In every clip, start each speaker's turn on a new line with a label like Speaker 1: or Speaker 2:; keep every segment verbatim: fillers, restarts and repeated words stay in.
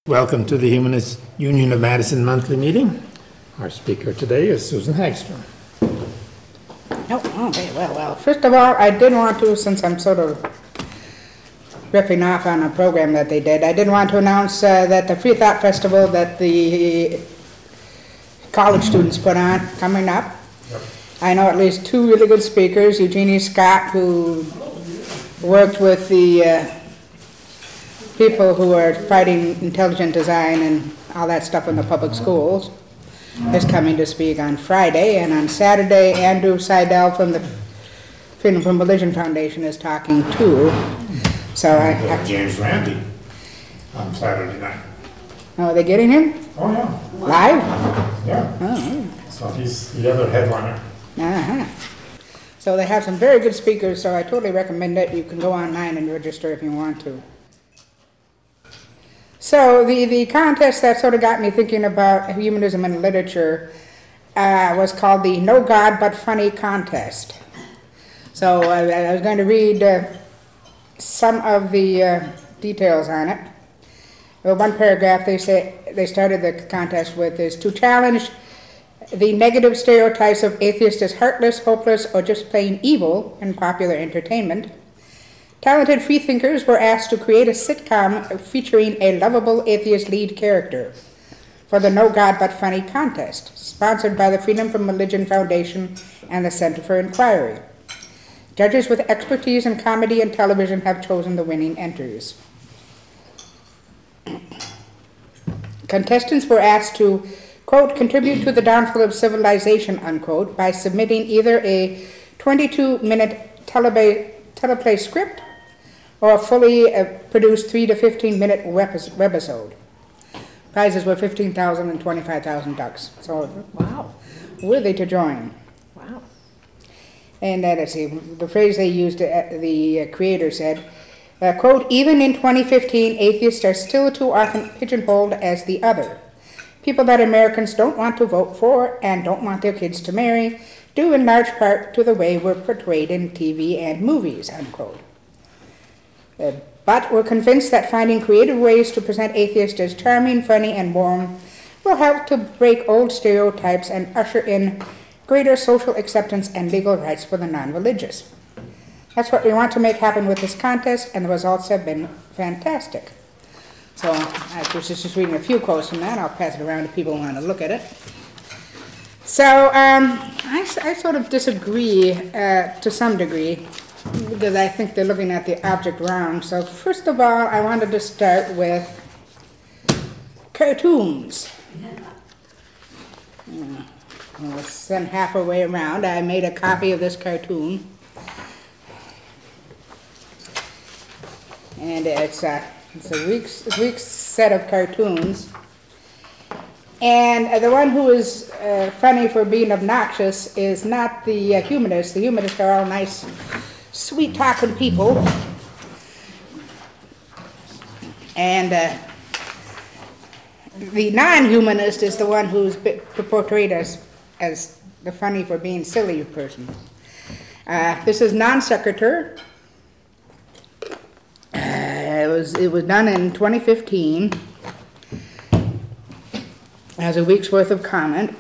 Speaker 1: Welcome to the Humanist Union of Madison monthly meeting. Our speaker today is Susan Hagstrom.
Speaker 2: Oh, okay, well, well. First of all, I did want to, since I'm sort of riffing off on a program that they did, I did want to announce uh, that the Free Thought Festival that the college students put on coming up. Yep. I know at least two really good speakers, Eugenie Scott, who worked with the uh, people who are fighting intelligent design and all that stuff in the public schools, is coming to speak on Friday. And on Saturday, Andrew Seidel from the Freedom from Religion Foundation is talking too. So I, I
Speaker 1: James Randi on Saturday night.
Speaker 2: Oh, are they getting him?
Speaker 1: Oh yeah.
Speaker 2: Live?
Speaker 1: Yeah.
Speaker 2: Oh.
Speaker 1: So he's the other headliner.
Speaker 2: Uh-huh. So they have some very good speakers, so I totally recommend it. You can go online and register if you want to. So the, the contest that sort of got me thinking about humanism and literature uh, was called the No God But Funny Contest. So uh, I was going to read uh, some of the uh, details on it. Well, one paragraph they say they started the contest with is to challenge the negative stereotypes of atheists as heartless, hopeless, or just plain evil in popular entertainment. Talented freethinkers were asked to create a sitcom featuring a lovable atheist lead character for the No God But Funny contest, sponsored by the Freedom from Religion Foundation and the Center for Inquiry. Judges with expertise in comedy and television have chosen the winning entries. Contestants were asked to, quote, contribute to the downfall of civilization, unquote, by submitting either a twenty-two minute teleplay, teleplay script or a fully uh, produced three to fifteen minute webisode. Prizes were fifteen thousand and twenty-five thousand ducks. So, wow, worthy to join.
Speaker 3: Wow.
Speaker 2: And uh, let's see, the phrase they used, uh, the uh, creator said, uh, quote, even in twenty fifteen, atheists are still too often pigeonholed as the other. People that Americans don't want to vote for and don't want their kids to marry, due in large part to the way we're portrayed in T V and movies, unquote. Uh, but we're convinced that finding creative ways to present atheists as charming, funny, and warm will help to break old stereotypes and usher in greater social acceptance and legal rights for the non-religious. That's what we want to make happen with this contest, and the results have been fantastic. So I was just reading a few quotes from that. I'll pass it around to people who want to look at it. So um, I, I sort of disagree uh, to some degree, because I think they're looking at the object wrong. So first of all, I wanted to start with cartoons. Yeah. Well, it's sent half a way around. I made a copy of this cartoon. And it's a, it's a week's, week's set of cartoons. And the one who is uh, funny for being obnoxious is not the uh, humanists. The humanists are all nice, sweet-talking people. And uh, the non-humanist is the one who's portrayed as, as the funny for being silly person. Uh, this is Non Sequitur. Uh, it was, it was done in twenty fifteen. Has a week's worth of comment.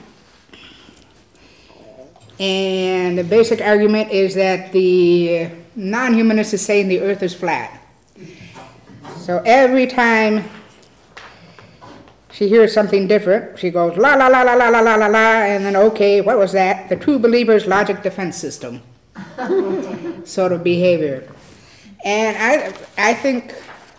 Speaker 2: And the basic argument is that the non-humanist is saying the earth is flat. So every time she hears something different, she goes la la la la la la la la la, and then okay, what was that? The true believer's logic defense system sort of behavior. And I, I think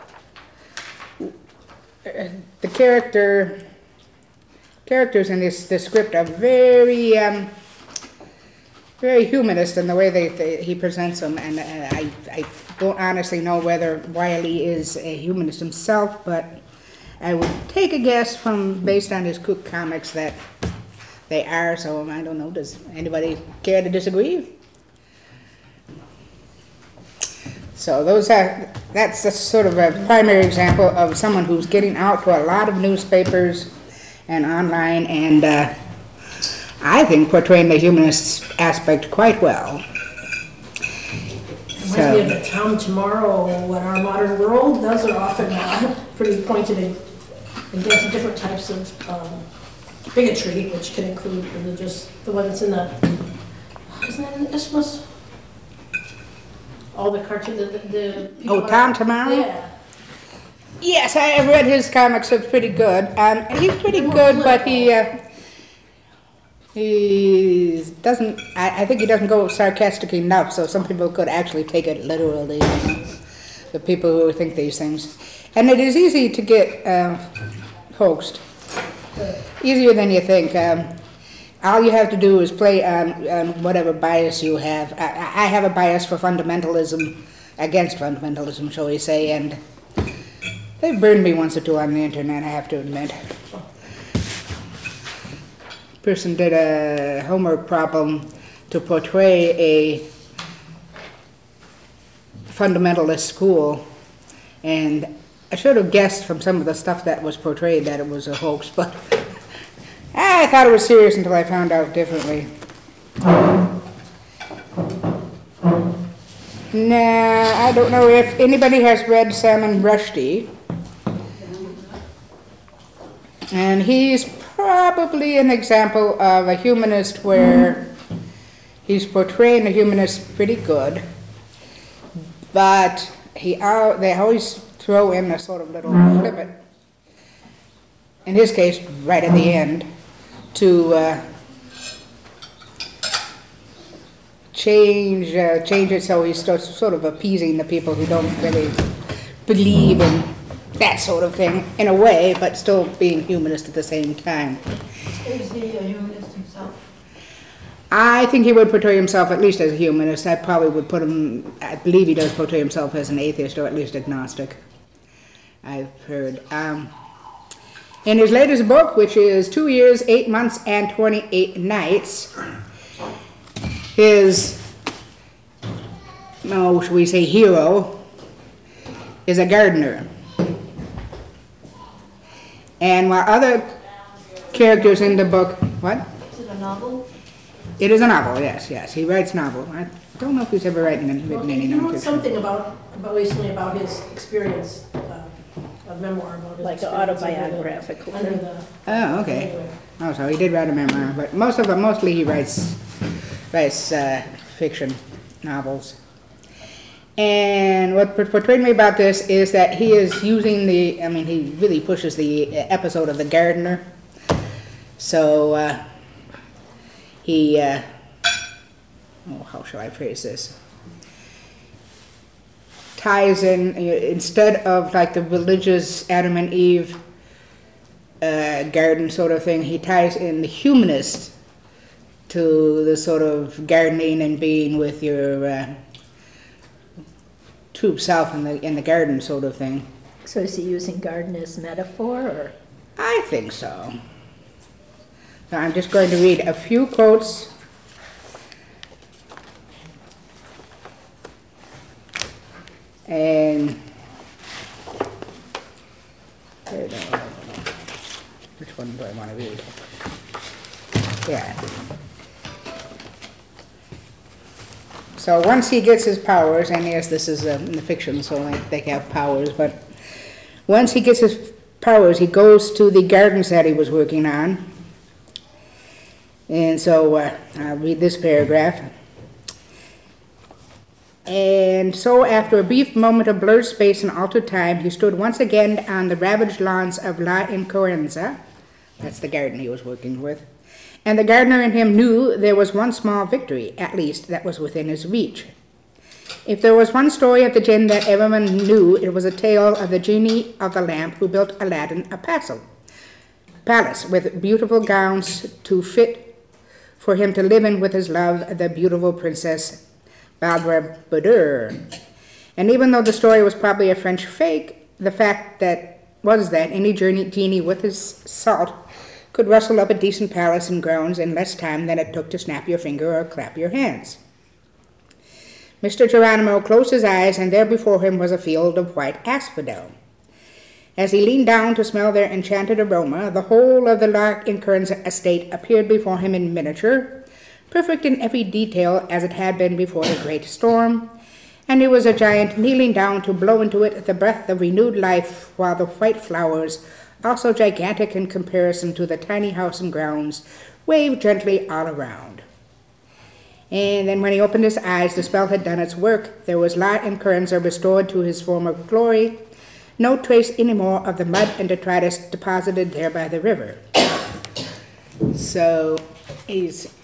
Speaker 2: the character characters in this, this script are very um, very humanist in the way they, they, he presents them, and uh, I, I don't honestly know whether Wiley is a humanist himself, but I would take a guess from based on his Cook comics that they are, so I don't know, does anybody care to disagree? So those are, that's a sort of a primary example of someone who's getting out to a lot of newspapers and online, and uh, I think portraying the humanist aspect quite well.
Speaker 3: Reminds me of the Town Tomorrow, What Our Modern World. Those are often uh, pretty pointed and against different types of um, bigotry, which can include religious, the one that's in the, isn't that in the Isthmus? All the cartoon, the, the, the people
Speaker 2: Oh, Tom
Speaker 3: are-
Speaker 2: Tomorrow?
Speaker 3: Yeah.
Speaker 2: Yes, I have read his comics. It's pretty good. Um, and he's pretty good, but he uh, he doesn't. I, I think he doesn't go sarcastic enough. So some people could actually take it literally. You know, the people who think these things, and it is easy to get uh, hoaxed. Easier than you think. Um, all you have to do is play on, on whatever bias you have. I, I have a bias for fundamentalism, against fundamentalism, shall we say, and they've burned me once or two on the internet, I have to admit. Person did a homework problem to portray a fundamentalist school, and I should have guessed from some of the stuff that was portrayed that it was a hoax, but I thought it was serious until I found out differently. Nah, I don't know if anybody has read Salman Rushdie. And he's probably an example of a humanist where he's portraying a humanist pretty good, but he al- they always throw in a sort of little snippet, in his case, right at the end, to uh, change uh, change it so he starts sort of appeasing the people who don't really believe in that sort of thing in a way, but still being humanist at the same time.
Speaker 4: Is he a humanist himself?
Speaker 2: I think he would portray himself at least as a humanist. I probably would put him, I believe he does portray himself as an atheist or at least agnostic, I've heard. Um, in his latest book, which is Two Years, Eight Months, and twenty-eight Nights, his, no, should we say hero, is a gardener. And while other characters in the book, what?
Speaker 4: Is it a novel?
Speaker 2: It is a novel, yes, yes. He writes novel. I don't know if he's ever written any,
Speaker 3: Well,
Speaker 2: written any
Speaker 3: he wrote
Speaker 2: nonfiction.
Speaker 3: something about, about recently about his experience, uh, a memoir about his
Speaker 5: Like an
Speaker 3: experience under the-
Speaker 5: autobiographical
Speaker 3: Under
Speaker 5: thing.
Speaker 3: the.
Speaker 2: Oh, okay.
Speaker 3: Anyway.
Speaker 2: Oh, so he did write a memoir, but most of them, mostly he writes, writes uh, fiction novels. And what portrayed me about this is that he is using the, I mean, he really pushes the episode of The Gardener. So, uh, he, uh, oh, how shall I phrase this? Ties in, instead of like the religious Adam and Eve uh, garden sort of thing, he ties in the humanist to the sort of gardening and being with your uh, true self in the in the garden sort of thing.
Speaker 5: So is he using garden as metaphor, or?
Speaker 2: I think so. So I'm just going to read a few quotes. And there, no, no, no, no. Which one do I want to read? Yeah. So once he gets his powers, and yes, this is uh, in the fiction, so like they have powers, but once he gets his powers, he goes to the gardens that he was working on. And so uh, I'll read this paragraph. And so after a brief moment of blurred space and altered time, he stood once again on the ravaged lawns of La Incorenza. That's the garden he was working with. And the gardener in him knew there was one small victory, at least, that was within his reach. If there was one story of the jinn that everyone knew, it was a tale of the genie of the lamp who built Aladdin a castle, palace with beautiful gowns to fit for him to live in with his love, the beautiful princess Barbara Badur. And even though the story was probably a French fake, the fact that was that any journey genie with his salt could rustle up a decent palace and grounds in less time than it took to snap your finger or clap your hands. Mister Geronimo closed his eyes, and there before him was a field of white asphodel. As he leaned down to smell their enchanted aroma, the whole of the La Incorenza estate appeared before him in miniature, perfect in every detail as it had been before the great storm, and he was a giant kneeling down to blow into it the breath of renewed life while the white flowers also gigantic in comparison to the tiny house and grounds, waved gently all around. And then when he opened his eyes, the spell had done its work. There was Lot and Kerenza restored to his former glory. No trace anymore of the mud and detritus deposited there by the river. So he's...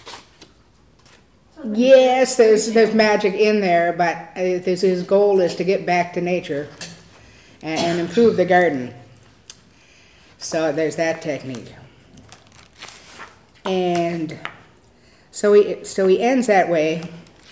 Speaker 2: Yes, there's, there's magic in there, but uh, this, his goal is to get back to nature and, and improve the garden. So there's that technique. And so he, so he ends that way,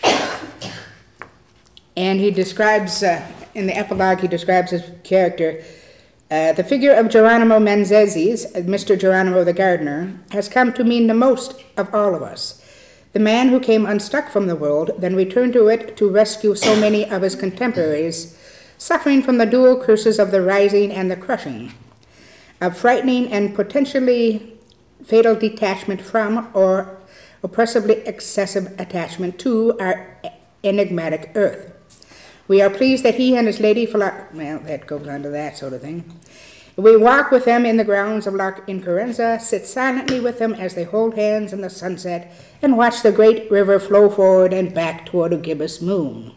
Speaker 2: and he describes, uh, in the epilogue, he describes his character. Uh, the figure of Geronimo Menezes, Mister Geronimo the gardener, has come to mean the most of all of us. The man who came unstuck from the world, then returned to it to rescue so many of his contemporaries, suffering from the dual curses of the rising and the crushing, of frightening and potentially fatal detachment from or oppressively excessive attachment to our enigmatic earth. We are pleased that he and his lady, philo- well, that goes on to that sort of thing. We walk with them in the grounds of Loch Incarenza, sit silently with them as they hold hands in the sunset, and watch the great river flow forward and back toward a gibbous moon.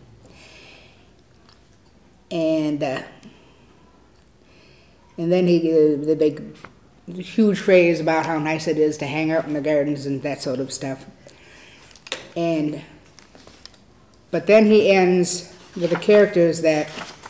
Speaker 2: And uh, and then he uh, the big, the huge phrase about how nice it is to hang out in the gardens and that sort of stuff. And but then he ends with the characters that,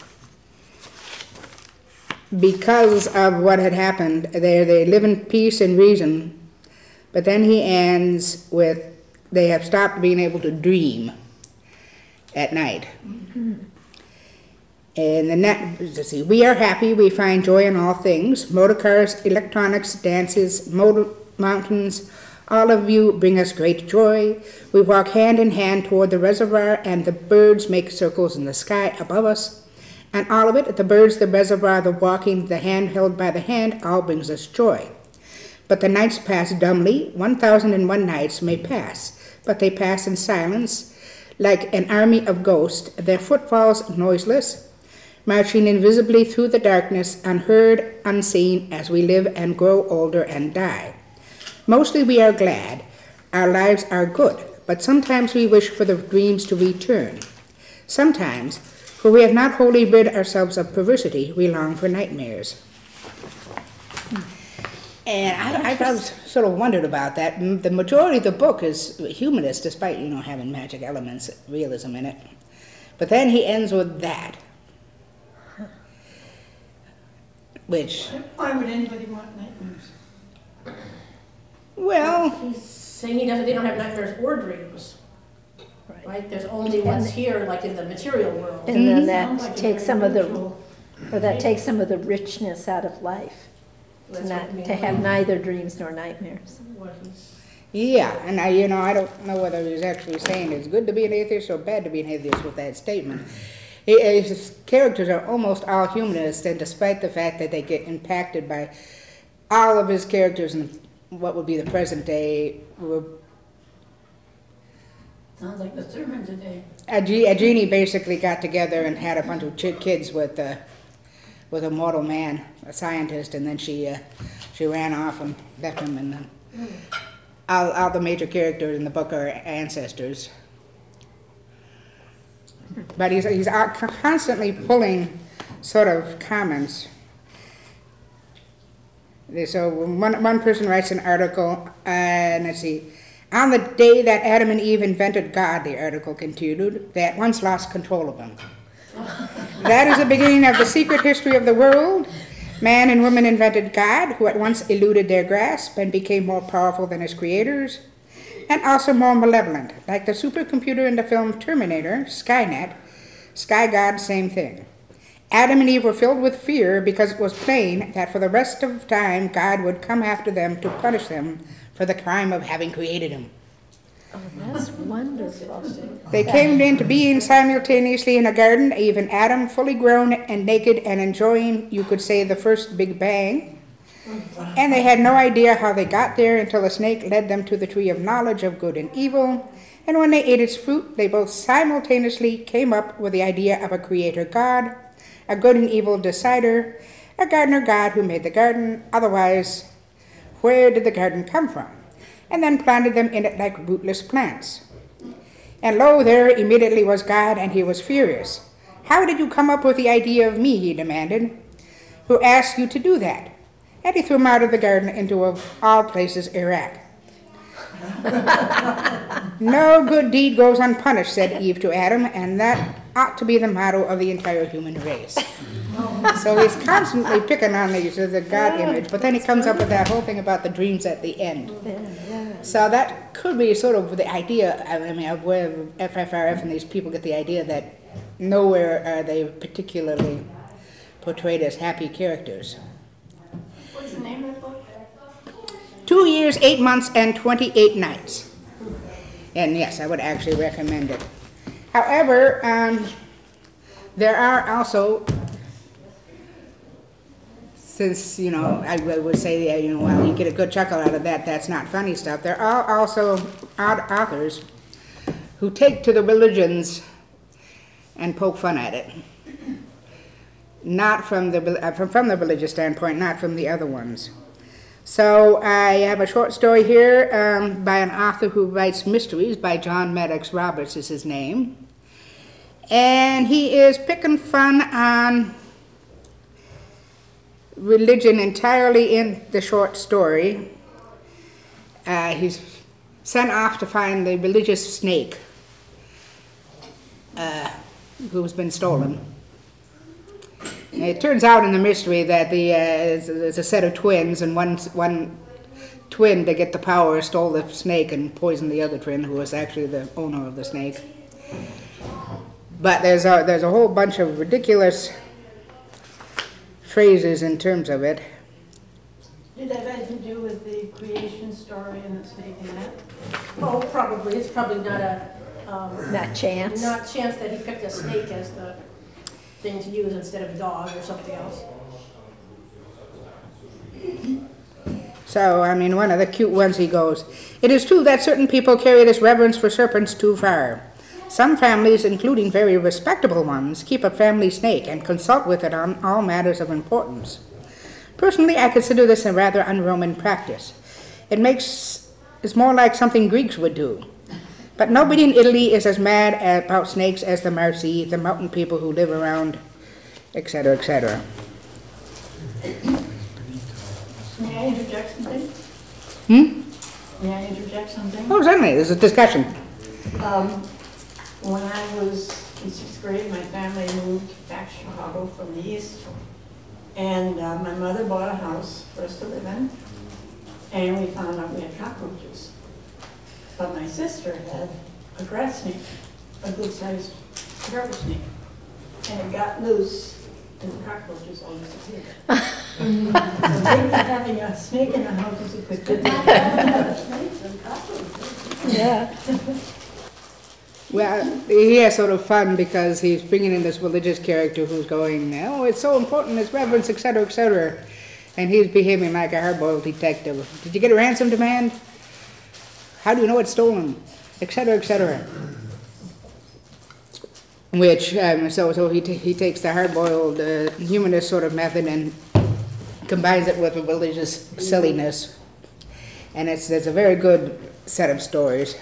Speaker 2: because of what had happened, they they live in peace and reason. But then he ends with, they have stopped being able to dream at night. Mm-hmm. And the net, let's see, we are happy, we find joy in all things. Motor cars, electronics, dances, motor, mountains, all of you bring us great joy. We walk hand in hand toward the reservoir, and the birds make circles in the sky above us. And all of it, the birds, the reservoir, the walking, the hand held by the hand, all brings us joy. But the nights pass dumbly. One thousand and one nights may pass, but they pass in silence, like an army of ghosts, their footfalls noiseless, marching invisibly through the darkness, unheard, unseen, as we live and grow older and die. Mostly we are glad. Our lives are good, but sometimes we wish for the dreams to return. Sometimes, for we have not wholly rid ourselves of perversity, we long for nightmares. And I, I've always sort of wondered about that. The majority of the book is humanist, despite, you know, having magic elements, realism in it. But then he ends with that, which...
Speaker 4: Why would anybody want nightmares?
Speaker 2: Well...
Speaker 3: He's saying he doesn't, they don't have nightmares or dreams.
Speaker 5: Right.
Speaker 3: Right? There's only what's here, like in the material world.
Speaker 5: And then
Speaker 4: Sounds
Speaker 5: that
Speaker 4: like a
Speaker 5: takes
Speaker 4: very
Speaker 5: some of the,
Speaker 4: neutral-
Speaker 5: or that takes some of the richness out of life. To
Speaker 3: That's
Speaker 5: not,
Speaker 3: what I mean.
Speaker 5: to have neither dreams nor nightmares.
Speaker 3: What he's-
Speaker 2: Yeah, and I, you know, I don't know whether he's actually saying it's good to be an atheist or bad to be an atheist with that statement. He- His characters are almost all humanists, and despite the fact that they get impacted by all of his characters in what would be the present day, were-
Speaker 4: Sounds like the sermon today.
Speaker 2: a, G, a genie basically got together and had a bunch of ch- kids with uh, with a mortal man, a scientist, and then she uh, she ran off and left him. And then all, all the major characters in the book are ancestors. But he's he's out constantly pulling sort of comments. So one one person writes an article, uh, and let's see. On the day that Adam and Eve invented God, the article continued, they at once lost control of him. That is the beginning of the secret history of the world. Man and woman invented God, who at once eluded their grasp and became more powerful than his creators, and also more malevolent. Like the supercomputer in the film Terminator, Skynet, Sky God, same thing. Adam and Eve were filled with fear because it was plain that for the rest of time God would come after them to punish them for the crime of having created him.
Speaker 5: Oh, that's wonderful.
Speaker 2: They came into being simultaneously in a garden, even Adam, fully grown and naked and enjoying, you could say, the first Big Bang. And they had no idea how they got there until a snake led them to the tree of knowledge of good and evil. And when they ate its fruit, they both simultaneously came up with the idea of a creator God, a good and evil decider, a gardener god who made the garden, otherwise, where did the garden come from? And then planted them in it like rootless plants. And lo, there immediately was God, and he was furious. How did you come up with the idea of me, he demanded. Who asked you to do that? And he threw him out of the garden into, of all places, Iraq. No good deed goes unpunished, said Eve to Adam, and that ought to be the motto of the entire human race. So he's constantly picking on these as a God image, but then he comes up with that whole thing about the dreams at the end. So that could be sort of the idea, I mean, of where F F R F and these people get the idea that nowhere are they particularly portrayed as happy characters.
Speaker 4: What's the name of the book?
Speaker 2: Two years, eight months, and twenty-eight nights. And yes, I would actually recommend it. However, um, there are also, since, you know, I would say, that, you know, well, you get a good chuckle out of that, that's not funny stuff. There are also odd authors who take to the religions and poke fun at it. Not from the, uh, from, from the religious standpoint, not from the other ones. So I have a short story here um, by an author who writes mysteries, by John Maddox Roberts is his name. And he is picking fun on religion entirely in the short story. Uh, he's sent off to find the religious snake uh, who's been stolen. It turns out in the mystery that the uh, there's a set of twins, and one one twin, to get the power, stole the snake and poisoned the other twin, who was actually the owner of the snake. But there's a there's a whole bunch of ridiculous phrases in terms of it.
Speaker 4: Did that have anything to do with the creation story and the snake and that?
Speaker 3: Oh, probably, it's probably not a, um,
Speaker 5: Not chance.
Speaker 3: not chance that he picked a snake as the thing to use instead of a dog or something else.
Speaker 2: So, I mean, one of the cute ones, he goes, "It is true that certain people carry this reverence for serpents too far. Some families, including very respectable ones, keep a family snake and consult with it on all matters of importance. Personally, I consider this a rather un-Roman practice. It makes it's more like something Greeks would do. But nobody in Italy is as mad about snakes as the Marsi, the mountain people who live around, et cetera, et cetera"
Speaker 4: May I interject something?
Speaker 2: Hmm?
Speaker 4: May I interject something?
Speaker 2: Oh, certainly, there's a discussion.
Speaker 4: Um, when I was in sixth grade, my family moved back to Chicago from the east. And uh, my mother bought a house for us to live in. And we found out we had cockroaches. But my sister had a grass snake, a good-sized garbage snake. And it got loose, and the cockroaches all disappeared. So maybe having a snake in the house is a good thing.
Speaker 5: Yeah.
Speaker 2: Well, he has sort of fun because he's bringing in this religious character who's going, "Oh, it's so important, it's reverence, et cetera, et cetera" And he's behaving like a hard-boiled detective. "Did you get a ransom demand? How do you know it's stolen?" et cetera, et cetera Which, um, so, so he, t he takes the hard-boiled uh, humanist sort of method and combines it with a religious silliness. And it's, it's a very good set of stories.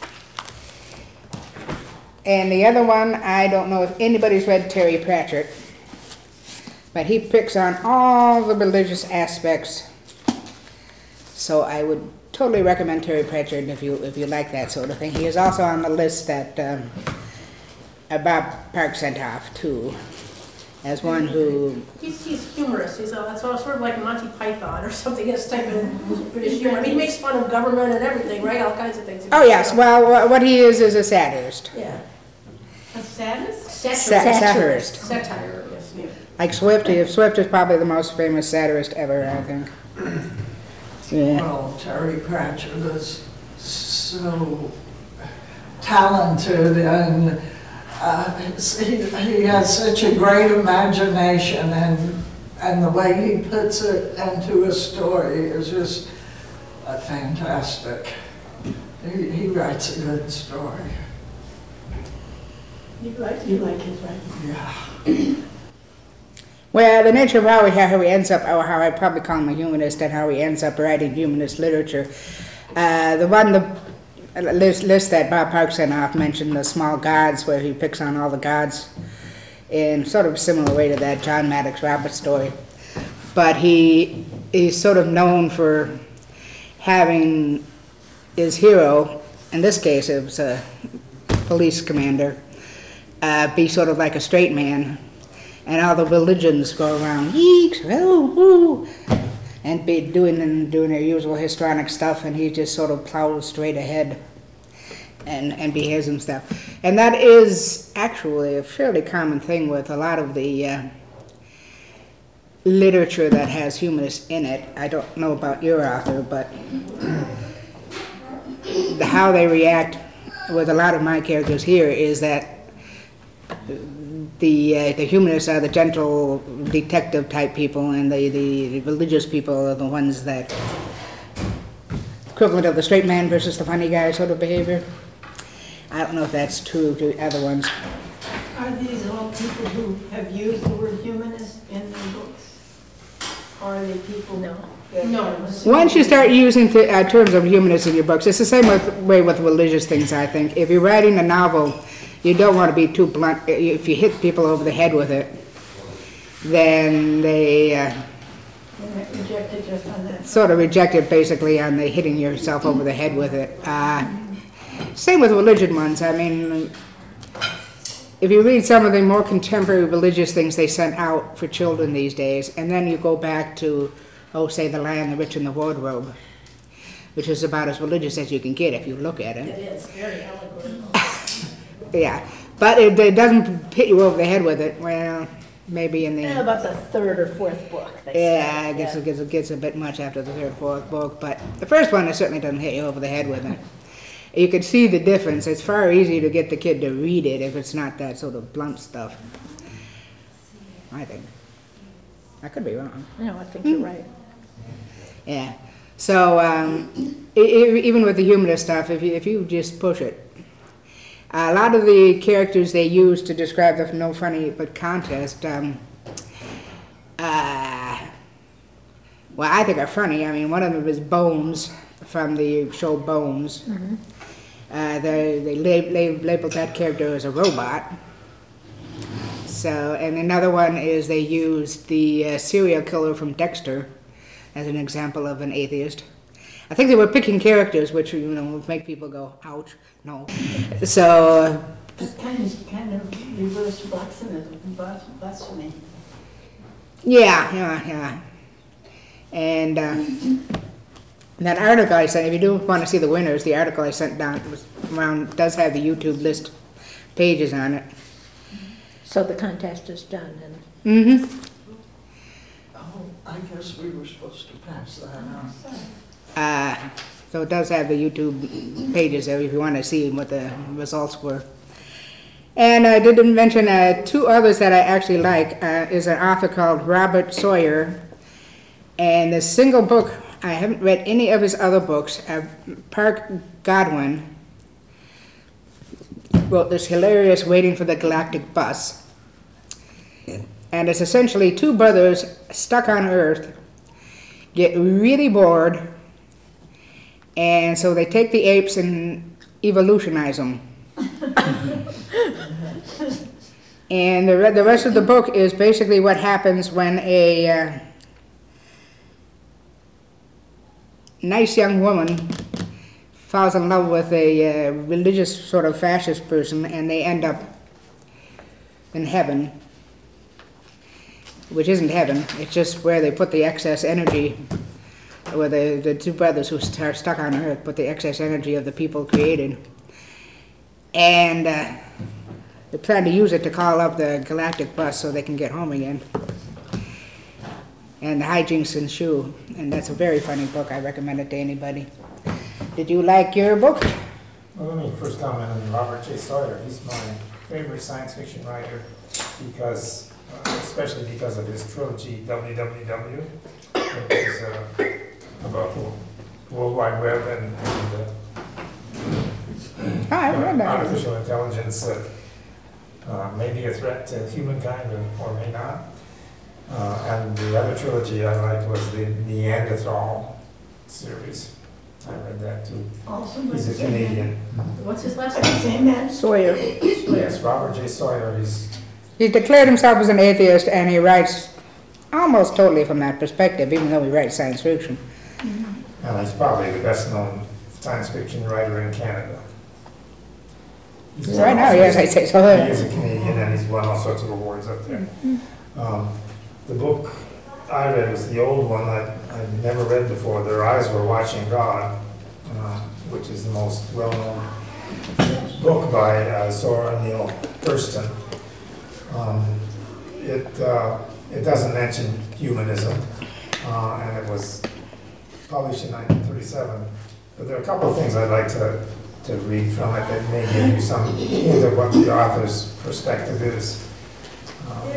Speaker 2: And the other one, I don't know if anybody's read Terry Pratchett, but he picks on all the religious aspects. So I would totally recommend Terry Pratchett if you if you like that sort of thing. He is also on the list that um, uh, Bob Park sent off too, as one who.
Speaker 3: He's, he's humorous, he's a, it's sort of like Monty Python or something, his type of British humor. I mean, he makes fun of government and everything, right, all kinds of things.
Speaker 2: Oh yes, well wha- what he is is a satirist.
Speaker 3: Yeah.
Speaker 4: A satirist?
Speaker 2: Sa-
Speaker 3: Satirist.
Speaker 2: satirist.
Speaker 3: Satire, yes. Yeah.
Speaker 2: Like Swift. If Swift is probably the most famous satirist ever, I think. Yeah.
Speaker 6: Well, Terry Pratchett is so talented, and uh, he, he has such a great imagination, and and the way he puts it into a story is just uh, fantastic. He, he writes a good story.
Speaker 4: You like, you like his writing?
Speaker 6: Yeah.
Speaker 2: Well, the nature of how he, how he ends up, or how I probably call him a humanist, and how he ends up writing humanist literature. Uh, the one, the list, list that Bob Park sent off mentioned the small gods, where he picks on all the gods in sort of a similar way to that John Maddox Rabbit story. But he is sort of known for having his hero, in this case it was a police commander, uh, be sort of like a straight man, and all the religions go around, yeeks, woo, woo, and be doing and doing their usual histrionic stuff, and he just sort of plows straight ahead and, and behaves himself. And that is actually a fairly common thing with a lot of the uh, literature that has humanists in it. I don't know about your author, but the, how they react with a lot of my characters here is that the uh, the humanists are the gentle detective type people, and the, the, the religious people are the ones that equivalent of the straight man versus the funny guy sort of behavior. I don't know if that's true to other ones.
Speaker 4: Are these all people who have used the word humanist in their books? Or are they people?
Speaker 5: No.
Speaker 4: that-
Speaker 3: No.
Speaker 2: Once you start using th- uh, terms of humanist in your books, it's the same with, way with religious things, I think. If you're writing a novel, you don't want to be too blunt. If you hit people over the head with it, then they uh,
Speaker 4: They reject it just on that.
Speaker 2: sort of reject it basically on the hitting yourself over the head with it. Uh, same with religion ones. I mean, if you read some of the more contemporary religious things they sent out for children these days, and then you go back to, oh, say, The Lion, the Witch, and the Wardrobe, which is about as religious as you can get if you look at it.
Speaker 3: It is very eloquent.
Speaker 2: Yeah, but if it doesn't hit you over the head with it, well, maybe in the
Speaker 5: Eh, About the third or fourth book. they
Speaker 2: yeah,
Speaker 5: say,
Speaker 2: I guess it gets, it gets a bit much after the third, fourth book. But the first one, it certainly doesn't hit you over the head with it. You can see the difference. It's far easier to get the kid to read it if it's not that sort of blunt stuff. I think. I could be wrong.
Speaker 5: No, I think you're right.
Speaker 2: Yeah. So um, e- e- even with the humanist stuff, if you if you just push it. A lot of the characters they use to describe the No Funny But contest, um, uh, well, I think are funny. I mean, one of them is Bones from the show Bones.
Speaker 5: Mm-hmm.
Speaker 2: Uh, they they lab- lab- labeled that character as a robot. So, and another one is they used the uh, serial killer from Dexter as an example of an atheist. I think they were picking characters which, you know, would make people go, ouch, no. So,
Speaker 4: That's kind of, kind of reverse blasphemy, blasphemy.
Speaker 2: yeah, yeah, yeah. And uh, that article I sent, if you do want to see the winners, the article I sent down was around does have the YouTube list pages on it.
Speaker 5: So the contest is done, and
Speaker 2: Mm-hmm.
Speaker 6: Oh, I guess we were supposed to pass that on.
Speaker 2: Uh, so it does have the YouTube pages there if you want to see what the results were. And I didn't mention uh, two others that I actually like. Uh, is an author called Robert Sawyer. And the single book, I haven't read any of his other books. Uh, Park Godwin wrote this hilarious Waiting for the Galactic Bus. And it's essentially two brothers stuck on Earth, get really bored, and so they take the apes and evolutionize them. And the, re- the rest of the book is basically what happens when a uh, nice young woman falls in love with a uh, religious sort of fascist person, and they end up in heaven, which isn't heaven. It's just where they put the excess energy, where the, the two brothers who are stuck on Earth put the excess energy of the people created. And uh, they plan to use it to call up the galactic bus so they can get home again. And the hijinks ensue. And that's a very funny book. I recommend it to anybody. Did you like your book?
Speaker 1: Well, let me first comment on Robert J. Sawyer. He's my favorite science fiction writer because, uh, especially because of his trilogy W W W, which is uh, about the World Wide Web and, and uh,
Speaker 2: Oh, I
Speaker 1: uh,
Speaker 2: read that.
Speaker 1: artificial intelligence that uh, may be a threat to humankind or, or may not. Uh, and the other trilogy I liked was the Neanderthal series. I read that too.
Speaker 4: Awesome.
Speaker 1: He's a Canadian.
Speaker 3: What's his last
Speaker 4: What's his
Speaker 3: name?
Speaker 4: name, man?
Speaker 5: Sawyer.
Speaker 1: Yes, Robert J. Sawyer. He's
Speaker 2: He declared himself as an atheist, and he writes almost totally from that perspective, even though he writes science fiction.
Speaker 1: and he's probably the best known science fiction writer in Canada. He's won
Speaker 2: Right now,
Speaker 1: all
Speaker 2: yes,
Speaker 1: sorts-
Speaker 2: I say so.
Speaker 1: He is a Canadian and he's won all sorts of awards up there. Um, the book I read was the old one that I'd never read before, Their Eyes Were Watching God, uh, which is the most well-known book by uh, Zora Neale Hurston. Um, it, uh, it doesn't mention humanism, uh, and it was published in nineteen thirty-seven. But there are a couple of things I'd like to, to read from it that may give you some hint of what the author's perspective is. Um,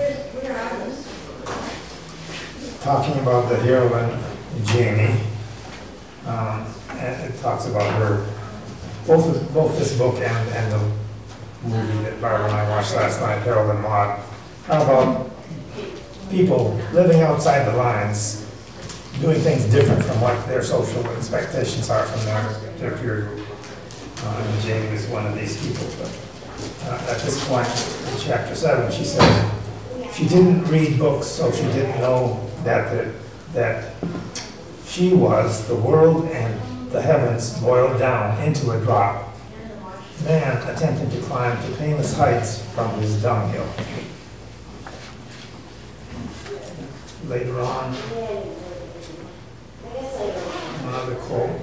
Speaker 1: talking about the heroine, Jamie, um, and it talks about her, both, both this book and, and the movie that Barbara and I watched last night, Harold and Maude, how about people living outside the lines, doing things different from what their social expectations are from their, their peer group. Uh, and Jamie is one of these people. But uh, at this point in chapter seven, she says she didn't read books, so she didn't know that the, that she was the world and the heavens boiled down into a drop. Man attempting to climb to painless heights from his dunghill. Later on, another quote.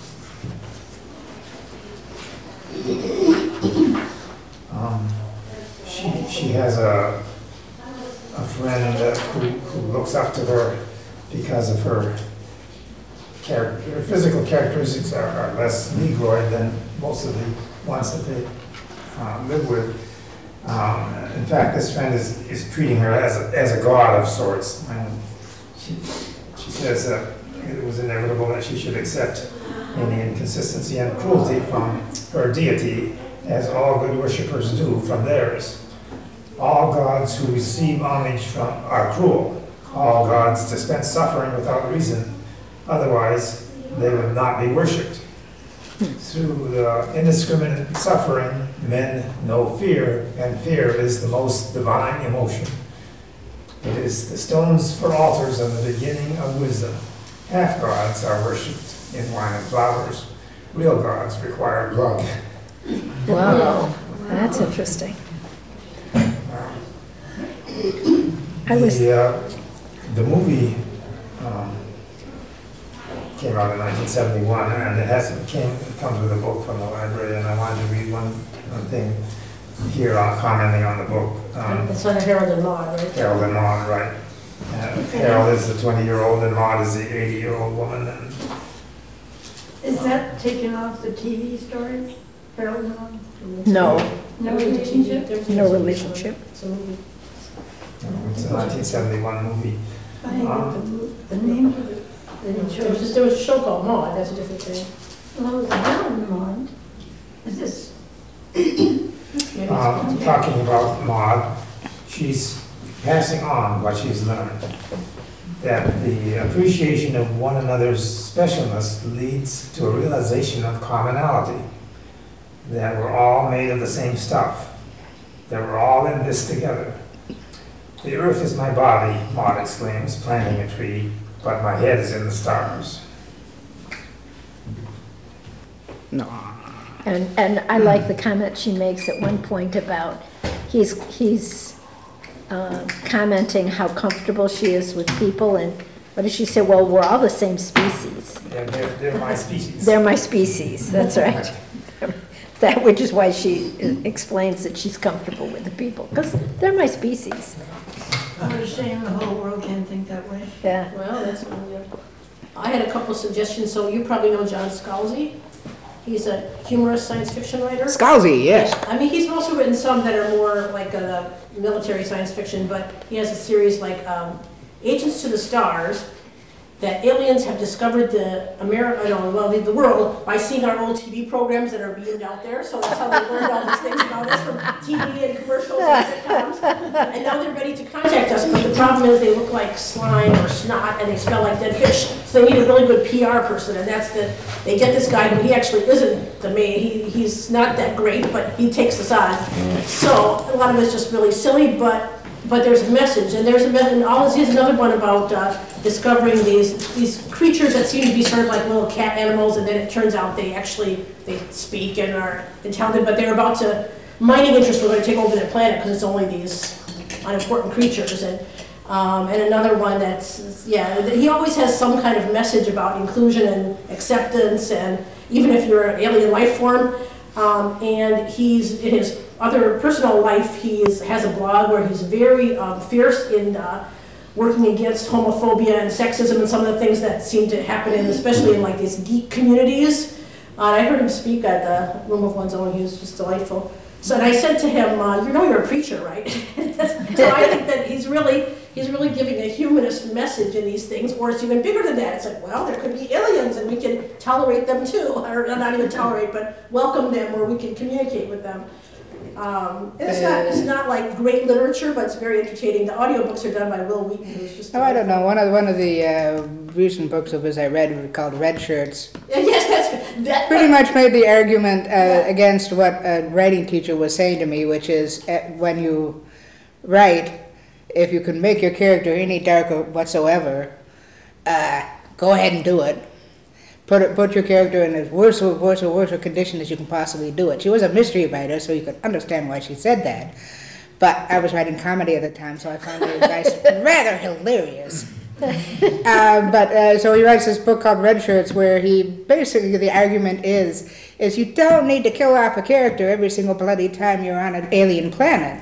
Speaker 1: Um, she, she has a, a friend uh, who, who looks up to her because of her character. Her physical characteristics are, are less negroid than most of the ones that they uh, live with. Um, in fact, this friend is, is treating her as a, as a god of sorts. And she, she says that it was inevitable that she should accept any inconsistency and cruelty from her deity, as all good worshippers do from theirs. All gods who receive homage from are cruel. All gods dispense suffering without reason, otherwise they would not be worshipped. Through the indiscriminate suffering, men know fear, and fear is the most divine emotion. It is the stones for altars and the beginning of wisdom. Half gods are worshipped in wine and flowers. Real gods require blood.
Speaker 5: Wow, that's interesting. I was,
Speaker 1: The, uh, the movie um, came out in nineteen seventy-one, and it has it came it comes with a book from the library, and I wanted to read one, one thing here on commenting on the book. Um,
Speaker 3: It's on Harold and Maude, right?
Speaker 1: Harold and Maude, right? Uh, Harold is the twenty-year-old, and Maude is the eighty-year-old woman. And
Speaker 4: Is that taken off the T V story? Harold and Maude?
Speaker 5: no,
Speaker 4: No relationship?
Speaker 5: no relationship.
Speaker 3: It's a movie.
Speaker 1: you know, it's a nineteen seventy-one movie.
Speaker 4: I think the, the name of it, they didn't show
Speaker 3: There was,
Speaker 4: us.
Speaker 3: there was a show called Maude, that's a different thing.
Speaker 4: Well, the Harold and Maude, is this,
Speaker 3: Maybe it's-
Speaker 1: Um, talking about Maude, she's passing on what she's learned. That the appreciation of one another's specialness leads to a realization of commonality. That we're all made of the same stuff. That we're all in this together. The earth is my body, Maude exclaims, planting a tree, but my head is in the stars.
Speaker 2: No.
Speaker 5: And, and I like the comment she makes at one point about, he's, he's uh, commenting how comfortable she is with people, and what does she say? Well, we're all the same species.
Speaker 1: Yeah, they're, they're my species.
Speaker 5: They're my species, that's right. That, which is why she explains that she's comfortable with the people, because they're my species.
Speaker 4: what a shame the whole world can't think that way.
Speaker 5: Yeah.
Speaker 3: Well, that's, yeah. I had a couple of suggestions, so you probably know John Scalzi. He's a humorous science fiction writer.
Speaker 2: Scalzi, yes.
Speaker 3: I mean, he's also written some that are more like uh, military science fiction, but he has a series like um, Agents to the Stars, that aliens have discovered the America, no, well, the, the world by seeing our old T V programs that are beamed out there. So that's how they learned all these things about us from T V and commercials and sitcoms. And now they're ready to contact us, but the problem is they look like slime or snot and they smell like dead fish. So they need a really good P R person, and that's the, they get this guy who he actually isn't the main, he, he's not that great, but he takes us on. So a lot of it's just really silly, but But there's a message, and there's a message, and all this is another one about uh, discovering these these creatures that seem to be sort of like little cat animals, and then it turns out they actually they speak and are intelligent, but they're about to mining interests were going to take over their planet because it's only these unimportant creatures, and um, and another one that's yeah he always has some kind of message about inclusion and acceptance, and even if you're an alien life form, um, and he's in his other personal life, he is, has a blog where he's very um, fierce in uh, working against homophobia and sexism and some of the things that seem to happen, in, especially in like these geek communities. Uh, I heard him speak at the Room of One's Own. He was just delightful. So and I said to him, uh, "You know, you're a preacher, right?" So I think that he's really he's really giving a humanist message in these things, or it's even bigger than that. It's like, well, there could be aliens, and we can tolerate them too, or not even tolerate, but welcome them, or we can communicate with them. Um, and it's not it's not like great literature, but it's very entertaining. The audiobooks are done by Will Wheaton, who's just
Speaker 2: Oh, I don't know. One of one of the uh, recent books of his I read called Red Shirts.
Speaker 3: Yes, that's that.
Speaker 2: Pretty much made the argument uh, against what a writing teacher was saying to me, which is uh, when you write, if you can make your character any darker whatsoever, uh, go ahead and do it. Put it, put your character in as worse or worse or worse a condition as you can possibly do it. She was a mystery writer, so you could understand why she said that. But I was writing comedy at the time, so I found the advice rather hilarious. uh, but uh, so he writes this book called Red Shirts, where he basically the argument is is you don't need to kill off a character every single bloody time you're on an alien planet.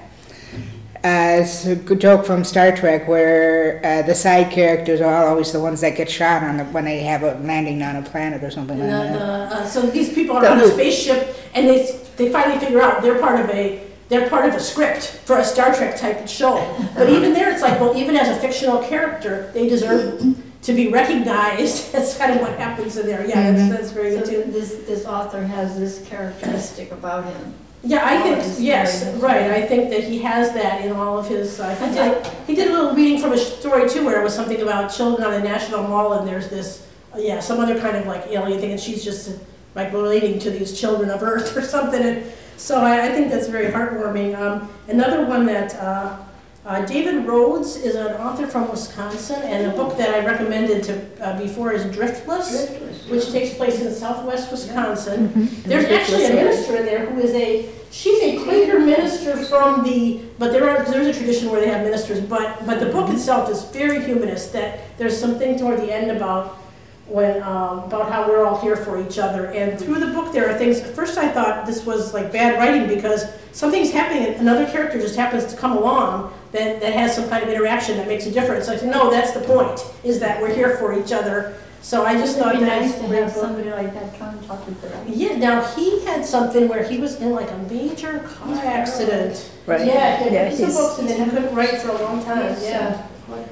Speaker 2: Uh, it's a good joke from Star Trek where uh, the side characters are always the ones that get shot on the, when they have a landing on a planet or something like
Speaker 3: the,
Speaker 2: that.
Speaker 3: the, uh, so these people are on a spaceship, and they they finally figure out they're part of a they're part of a script for a Star Trek type show. But even there, it's like, well, even as a fictional character, they deserve to be recognized. That's kind of what happens in there. Yeah,
Speaker 2: Mm-hmm.
Speaker 3: that's, that's very
Speaker 4: So
Speaker 3: good too.
Speaker 4: this, this author has this characteristic about him.
Speaker 3: Yeah, I
Speaker 4: Oh,
Speaker 3: think,
Speaker 4: it's
Speaker 3: yes,
Speaker 4: very-
Speaker 3: right, I think that he has that in all of his, uh, he did, he did a little reading from a story too, where it was something about children on a national mall, and there's this, uh, yeah, some other kind of like alien thing, and she's just uh, like relating to these children of Earth or something, and so I, I think that's very heartwarming. Um, another one that, uh, uh, David Rhodes is an author from Wisconsin, and a book that I recommended to uh, before is Driftless, which takes place in southwest Wisconsin.
Speaker 5: Mm-hmm.
Speaker 3: There's actually a minister in there who is a, she's a Quaker minister from the, but there are, there's a tradition where they have ministers, but, but the book itself is very humanist, that there's something toward the end about when, um, about how we're all here for each other. And through the book there are things, at first I thought this was like bad writing because something's happening and another character just happens to come along that, that has some kind of interaction that makes a difference. I said, no, that's the point, is that we're here for each other. So I just thought
Speaker 4: It'd be
Speaker 3: that
Speaker 4: nice
Speaker 3: was
Speaker 4: to
Speaker 3: a great
Speaker 4: have
Speaker 3: book.
Speaker 4: somebody like that come and talk to them.
Speaker 3: Yeah, now he had something where he was in like a major car accident.
Speaker 5: Right.
Speaker 3: Yeah, he
Speaker 5: Yeah,
Speaker 3: had some
Speaker 5: he's-
Speaker 3: books and then he couldn't write for a long time, yeah.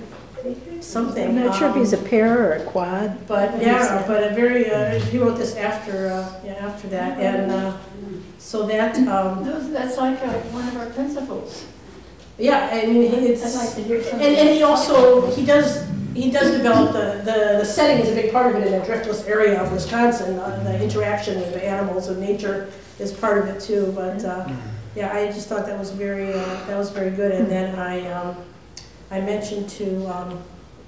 Speaker 3: Something.
Speaker 5: I'm not sure if he's a
Speaker 3: um,
Speaker 5: pair or a quad.
Speaker 3: But, yeah, but a very, uh, he wrote this after, uh, yeah, after that, and, uh, so that, um,
Speaker 4: Those- That's like uh, one of our principals.
Speaker 3: yeah, I mean, he-
Speaker 4: I'd like
Speaker 3: it's,
Speaker 4: to hear
Speaker 3: and,
Speaker 4: something.
Speaker 3: and he also, he does, he does develop the, the, the setting is a big part of it in the driftless area of Wisconsin. Uh, the interaction with the animals and nature is part of it too. But uh, yeah, I just thought that was very uh, that was very good. And then I um, I mentioned to um,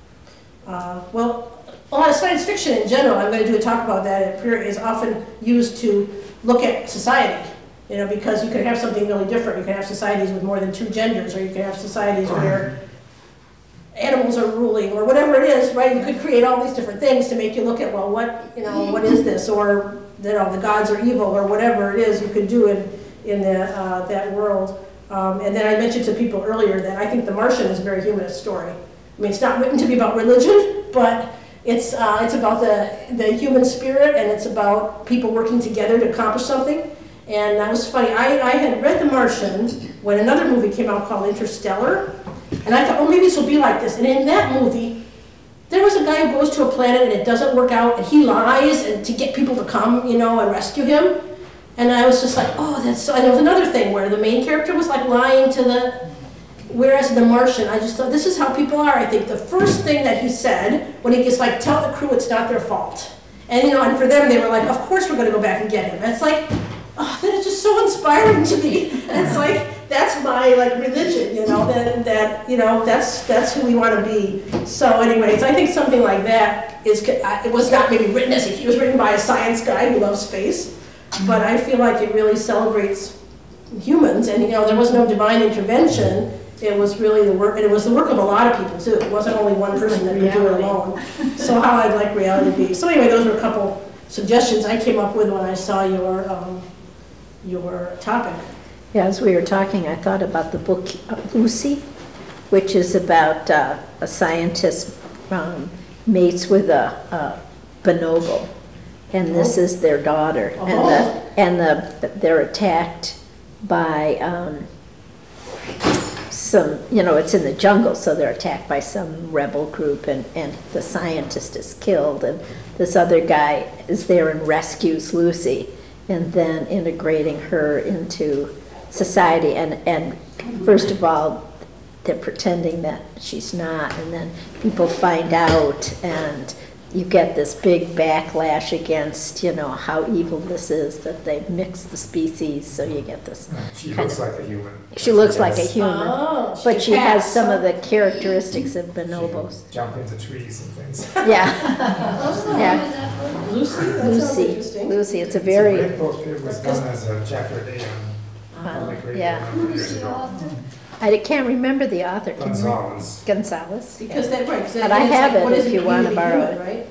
Speaker 3: uh, well, a lot of science fiction in general. I'm going to do a talk about that. It is often used to look at society. You know, because you can have something really different. You can have societies with more than two genders, or you can have societies where animals are ruling, or whatever it is, right? You could create all these different things to make you look at, well, what, you know, what is this? Or, you know, the gods are evil, or whatever it is you could do in, in the, uh, that world. Um, and then I mentioned to people earlier that I think The Martian is a very humanist story. I mean, it's not written to be about religion, but it's, uh, it's about the, the human spirit, and it's about people working together to accomplish something. And that was funny. I, I had read The Martian when another movie came out called Interstellar, and I thought, oh, maybe this will be like this. And in that movie, there was a guy guy who goes to a planet and it doesn't work out, and he lies and to get people to come, you know, and rescue him. And I was just like, oh, that's so. And there was another thing where the main character was like lying to the, whereas the Martian, I just thought, this is how people are. I think the first thing that he said when he gets like, tell the crew it's not their fault. And you know, and for them, they were like, of course we're going to go back and get him. And it's like, oh, that is just so inspiring to me. And it's like, that's my like religion, you know, that, that you know, that's that's who we want to be. So anyways, I think something like that is, it was not maybe written as, a, it was written by a science guy who loves space, but I feel like it really celebrates humans, and you know, there was no divine intervention. It was really the work, and it was the work of a lot of people too. It wasn't only one person that could do it alone. So how I'd like reality to be. So anyway, those were a couple suggestions I came up with when I saw your um, your topic.
Speaker 5: Yeah, as we were talking, I thought about the book uh, Lucy, which is about uh, a scientist um, mates with a, a bonobo, and this is their daughter, and the and the they're attacked by um, some, you know, it's in the jungle, so they're attacked by some rebel group, and and the scientist is killed, and this other guy is there and rescues Lucy, and then integrating her into society, and and first of all they're pretending that she's not, and then people find out, and you get this big backlash against, you know, how evil this is, that they've mixed the species, so you get this.
Speaker 1: She
Speaker 5: kind
Speaker 1: looks
Speaker 5: of,
Speaker 1: like a human.
Speaker 5: she looks
Speaker 1: Yes.
Speaker 5: like a human,
Speaker 3: Oh, she
Speaker 5: but
Speaker 3: can
Speaker 5: she has
Speaker 3: pass,
Speaker 5: some
Speaker 3: huh?
Speaker 5: of the characteristics of
Speaker 1: She
Speaker 5: bonobos.
Speaker 1: can jump into trees and things.
Speaker 5: Yeah, yeah,
Speaker 3: Lucy? That sounds
Speaker 5: Lucy,
Speaker 3: interesting.
Speaker 5: Lucy, it's a
Speaker 1: It's a
Speaker 5: very,
Speaker 1: great book. It was done as a chapter day on
Speaker 5: uh,
Speaker 1: public radio
Speaker 5: yeah.
Speaker 1: a number of years ago.
Speaker 5: I can't remember the author. Can you?
Speaker 1: Gonzalez.
Speaker 5: Gonzalez.
Speaker 3: Because that, right, 'cause that
Speaker 5: But I
Speaker 3: is
Speaker 5: have
Speaker 3: like,
Speaker 5: it
Speaker 3: what does
Speaker 5: if you
Speaker 3: mean
Speaker 5: wanna
Speaker 3: to be
Speaker 5: borrow
Speaker 3: human,
Speaker 5: it.
Speaker 3: Right?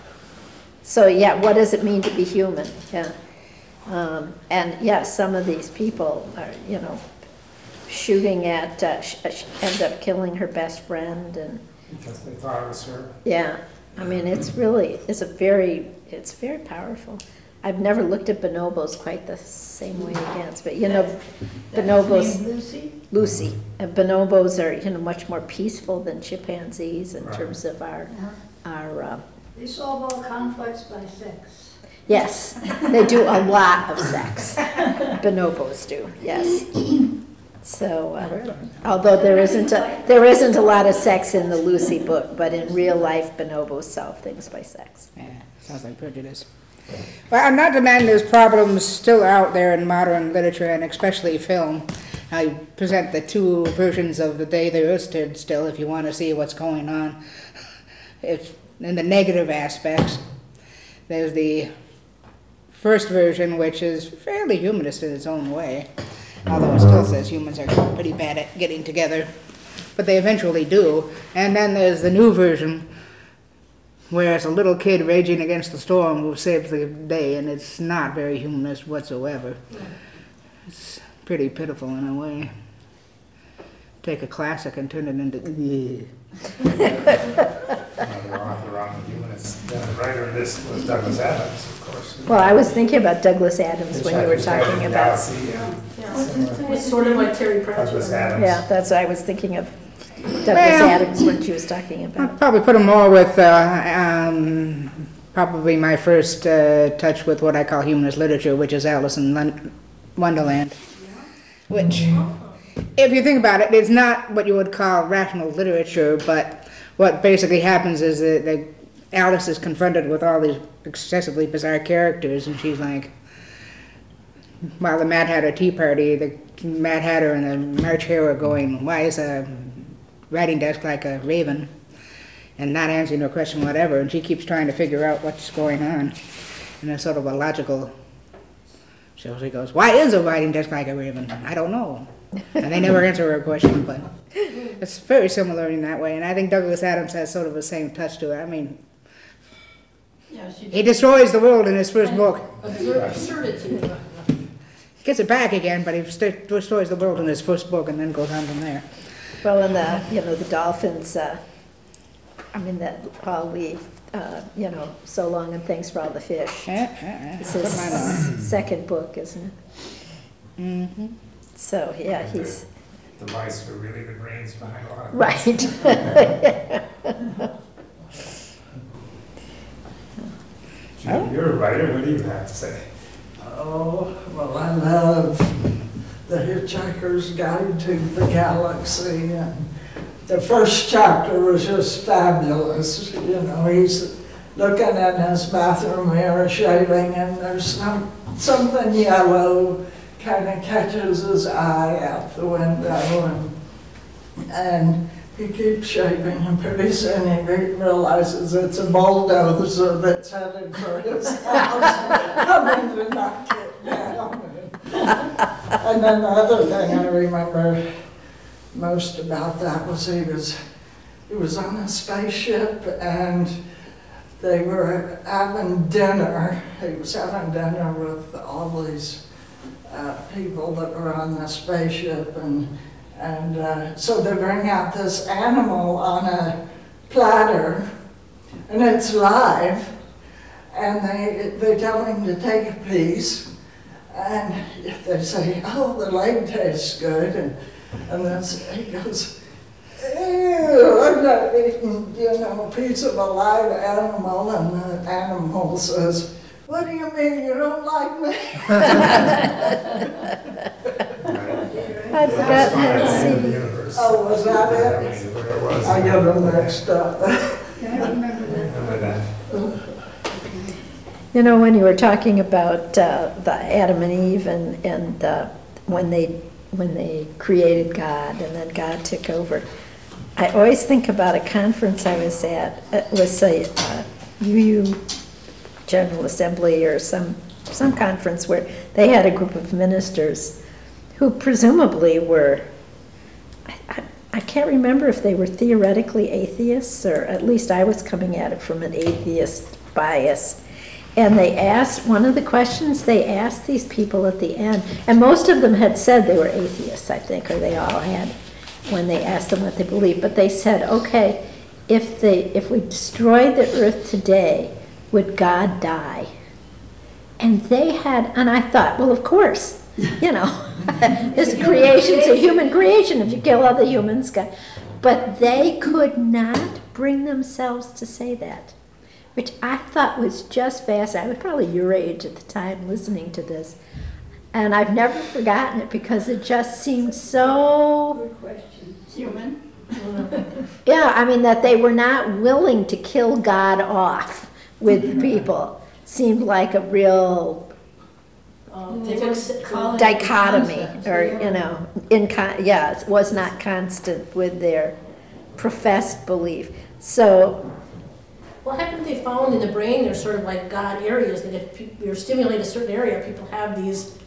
Speaker 5: So, yeah, what does it mean to be human? Yeah. Um, and, yeah, some of these people are, you know, shooting at, uh, sh- sh- end up killing her best friend, and,
Speaker 1: Because they thought it was her.
Speaker 5: yeah. I mean, it's really, it's a very, it's very powerful. I've never looked at bonobos quite the same way against, but, you know, bonobos,
Speaker 4: Named Lucy?
Speaker 5: Lucy, and bonobos are, you know, much more peaceful than chimpanzees in
Speaker 1: Right.
Speaker 5: terms of our, our, uh,
Speaker 7: They solve all conflicts by sex.
Speaker 5: yes, they do a lot of sex. Bonobos do, yes. So, uh, although there isn't a, there isn't a lot of sex in the Lucy book, but in real life, bonobos solve things by sex.
Speaker 2: Yeah, sounds like prejudice. Well, I'm not denying there's problems still out there in modern literature and especially film. I present the two versions of The Day the Earth Stood Still if you want to see what's going on. If, in the negative aspects, there's the first version, which is fairly humanist in its own way, although it still says humans are pretty bad at getting together, but they eventually do. And then there's the new version, where it's a little kid raging against the storm who saves the day, and it's not very humanist whatsoever. It's pretty pitiful in a way. Take a classic and turn it into...
Speaker 1: Another author on the humanist. The writer of this was Douglas Adams, of course.
Speaker 5: Well, I was thinking about Douglas Adams when you were
Speaker 1: Hitchhiker's Guide to
Speaker 5: talking
Speaker 1: the
Speaker 5: about,
Speaker 1: Galaxy and similar.
Speaker 3: It's sort of like Terry Pratchett.
Speaker 1: Douglas
Speaker 3: right?
Speaker 1: Adams.
Speaker 5: yeah, that's what I was thinking of, Douglas
Speaker 2: Well-
Speaker 5: Adams when she was talking
Speaker 2: I'd
Speaker 5: about.
Speaker 2: probably put them more with uh, um, probably my first uh, touch with what I call humanist literature, which is Alice in Lon- Wonderland. Which, if you think about it, it's not what you would call rational literature, but what basically happens is that that Alice is confronted with all these excessively bizarre characters, and she's like, while the Mad Hatter Tea Party, the Mad Hatter and the March Hare are going, why is a writing desk like a raven? And not answering no question whatever, and she keeps trying to figure out what's going on in a sort of a logical. So she goes, why is a writing desk like a raven? I don't know. And they never answer her question, but it's very similar in that way. And I think Douglas Adams has sort of the same touch to it. I mean,
Speaker 4: Yeah, she
Speaker 2: he destroys the world in his first book.
Speaker 3: Absurd- Absurdity.
Speaker 2: Gets it back again, but he st- destroys the world in his first book and then goes on from there.
Speaker 5: Well, and the, you know, the dolphins, uh, I mean, that all the, uh, you know, so long and thanks for all the fish.
Speaker 2: Eh, eh, eh.
Speaker 5: It's
Speaker 2: Put
Speaker 5: his
Speaker 2: mine on.
Speaker 5: second book, isn't it?
Speaker 2: Mm-hmm.
Speaker 5: So, yeah, he's,
Speaker 1: The mice were really the brains behind a lot of
Speaker 5: right.
Speaker 1: Judy, you're a writer, what do you have to say?
Speaker 6: Oh, well, I love The Hitchhiker's Guide to the Galaxy, and the first chapter was just fabulous. You know, he's looking in his bathroom mirror, shaving, and there's some, something yellow kind of catches his eye out the window, and, and he keeps shaving, and pretty soon he re- realizes it's a bulldozer that's headed for his house, coming to knock it down. And then the other thing I remember most about that was he was he was on a spaceship, and they were having dinner. He was having dinner with all these uh, people that were on the spaceship, and and uh, so they bring out this animal on a platter, and it's live, and they they tell him to take a piece. And they say, oh, the leg tastes good, and, and then he goes, ew, I'm not eating, you know, a piece of a live animal, and the animal says, what do you mean you don't like me?
Speaker 5: I've forgotten that scene.
Speaker 6: Oh, was that it?
Speaker 1: It was.
Speaker 6: I get them mixed up.
Speaker 7: Yeah, I remember that.
Speaker 1: Remember that?
Speaker 5: You know, when you were talking about uh, the Adam and Eve and, and uh, when they when they created God and then God took over, I always think about a conference I was at. It was a uh, U U General Assembly or some some conference where they had a group of ministers who presumably were, I, I, I can't remember if they were theoretically atheists, or at least I was coming at it from an atheist bias. And they asked, one of the questions they asked these people at the end, and most of them had said they were atheists, I think, or they all had, when they asked them what they believed. But they said, okay, if they, if we destroyed the earth today, would God die? And they had, and I thought, well, of course, you know, this creation's a human creation. If you kill all the humans, God. But they could not bring themselves to say that, which I thought was just fascinating. I was probably your age at the time listening to this. And I've never forgotten it because it just seemed so...
Speaker 7: Good question.
Speaker 4: Human.
Speaker 5: Yeah, I mean, that they were not willing to kill God off with people seemed like a real
Speaker 3: Um, they took-
Speaker 7: Call it
Speaker 5: dichotomy,
Speaker 7: concepts,
Speaker 5: or,
Speaker 7: yeah.
Speaker 5: you know, in con- yeah, it was not constant with their professed belief. So,
Speaker 3: Well, haven't they found in the brain there's sort of like God areas that if pe- you're stimulating a certain area, people have these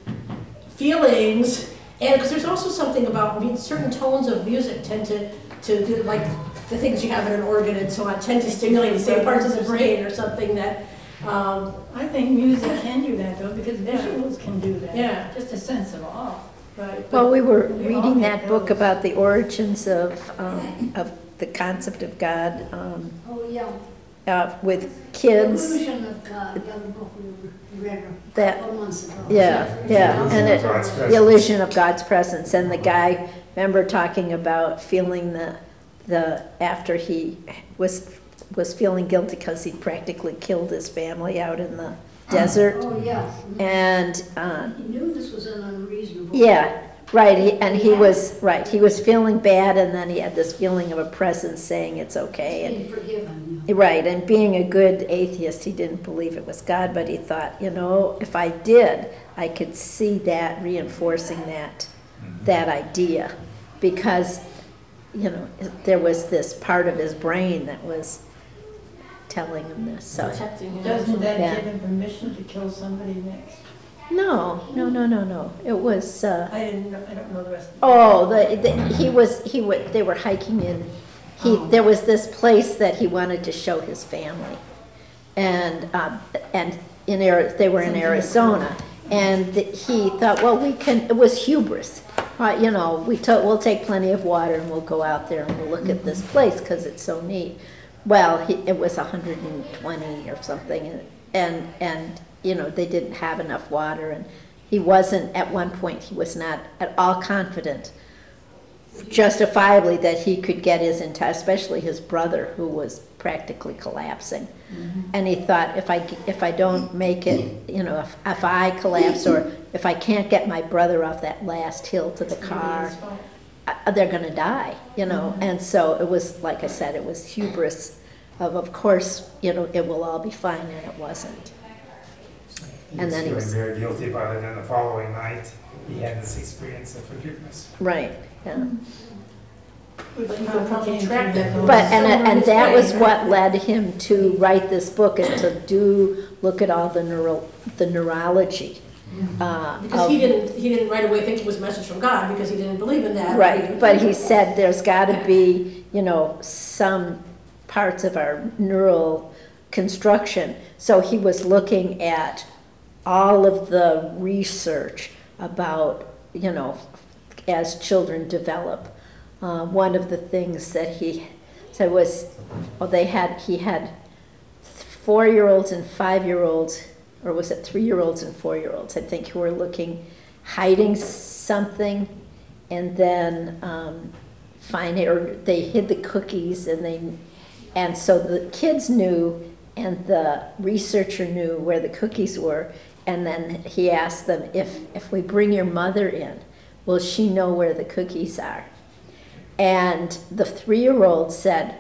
Speaker 3: feelings, and because there's also something about, I mean, certain tones of music tend to, to, to like the things you have in an organ and so on tend to stimulate the same parts of the brain or something that, um,
Speaker 7: I think music can do that though, because visuals can do that.
Speaker 3: Yeah.
Speaker 7: Just a sense of awe.
Speaker 3: right.
Speaker 5: well, we were
Speaker 7: We all
Speaker 5: reading
Speaker 7: get
Speaker 5: that book
Speaker 7: those.
Speaker 5: about the origins of, um, of the concept of God, um,
Speaker 7: Oh, yeah.
Speaker 5: uh, with kids.
Speaker 7: Illusion of God, the other book we read a
Speaker 5: That-
Speaker 7: couple months ago.
Speaker 5: Yeah, yeah, and it,
Speaker 1: God's
Speaker 5: the
Speaker 1: presence.
Speaker 5: illusion of God's presence, and the guy, remember talking about feeling the, the, after he was, was feeling guilty because he practically killed his family out in the desert,
Speaker 7: Oh, yeah.
Speaker 5: and, uh,
Speaker 7: He knew this was an unreasonable.
Speaker 5: yeah, right, he- and he was, right, he was feeling bad, and then he had this feeling of a presence saying it's okay, and
Speaker 7: Being forgiven, yeah.
Speaker 5: right, and being a good atheist, he didn't believe it was God, but he thought, you know, if I did, I could see that reinforcing that, that idea, because, you know, there was this part of his brain that was telling him this. So
Speaker 3: Protecting him.
Speaker 4: Doesn't that
Speaker 5: Yeah.
Speaker 4: give him permission to kill somebody next?
Speaker 5: no, no, no, no, no. It was. Uh,
Speaker 4: I didn't know, I don't know the rest of it.
Speaker 5: Oh, the, the he was he would they were hiking in. He
Speaker 4: Oh.
Speaker 5: there was this place that he wanted to show his family, and um, and in Ari- they were in
Speaker 4: Something
Speaker 5: Arizona, and the, he thought, well, we can. It was hubris, uh, you know. We took we'll take plenty of water and we'll go out there and we'll look at this place because it's so neat. Well, he, it was one hundred twenty or something, and, and and you know they didn't have enough water, and he wasn't at one point. He was not at all confident justifiably that he could get his entire, especially his brother, who was practically collapsing.
Speaker 4: Mm-hmm.
Speaker 5: And he thought, if I, if I don't make it, you know, if, if I collapse, or if I can't get my brother off that last hill to the car, uh, they're gonna die, you know?
Speaker 4: Mm-hmm.
Speaker 5: And so it was, like I said, it was hubris of, of course, you know, it will all be fine, and it wasn't.
Speaker 1: He
Speaker 5: And
Speaker 1: was
Speaker 5: then he
Speaker 1: feeling
Speaker 5: was-
Speaker 1: very guilty about it, and the following night, he had this experience of forgiveness.
Speaker 5: Right, yeah.
Speaker 3: But you could probably track that. though.
Speaker 5: But, and,
Speaker 3: Somewhere in
Speaker 5: and
Speaker 3: his
Speaker 5: that
Speaker 3: brain,
Speaker 5: was
Speaker 3: right?
Speaker 5: what led him to write this book and to do, look at all the neuro, the neurology. uh,
Speaker 3: Because
Speaker 5: of-
Speaker 3: he didn't, he didn't right away think it was a message from God, because he didn't believe in that.
Speaker 5: Right, but he said there's gotta be, you know, some parts of our neural construction. So he was looking at all of the research about, you know, as children develop. Uh, one of the things that he said was, well, they had, he had four-year-olds and five-year-olds, or was it three-year-olds and four-year-olds, I think, who were looking, hiding something, and then um, find it, or they hid the cookies, and they, and so the kids knew, and the researcher knew where the cookies were, and then he asked them, if, if we bring your mother in, will she know where the cookies are? And the three-year-old said,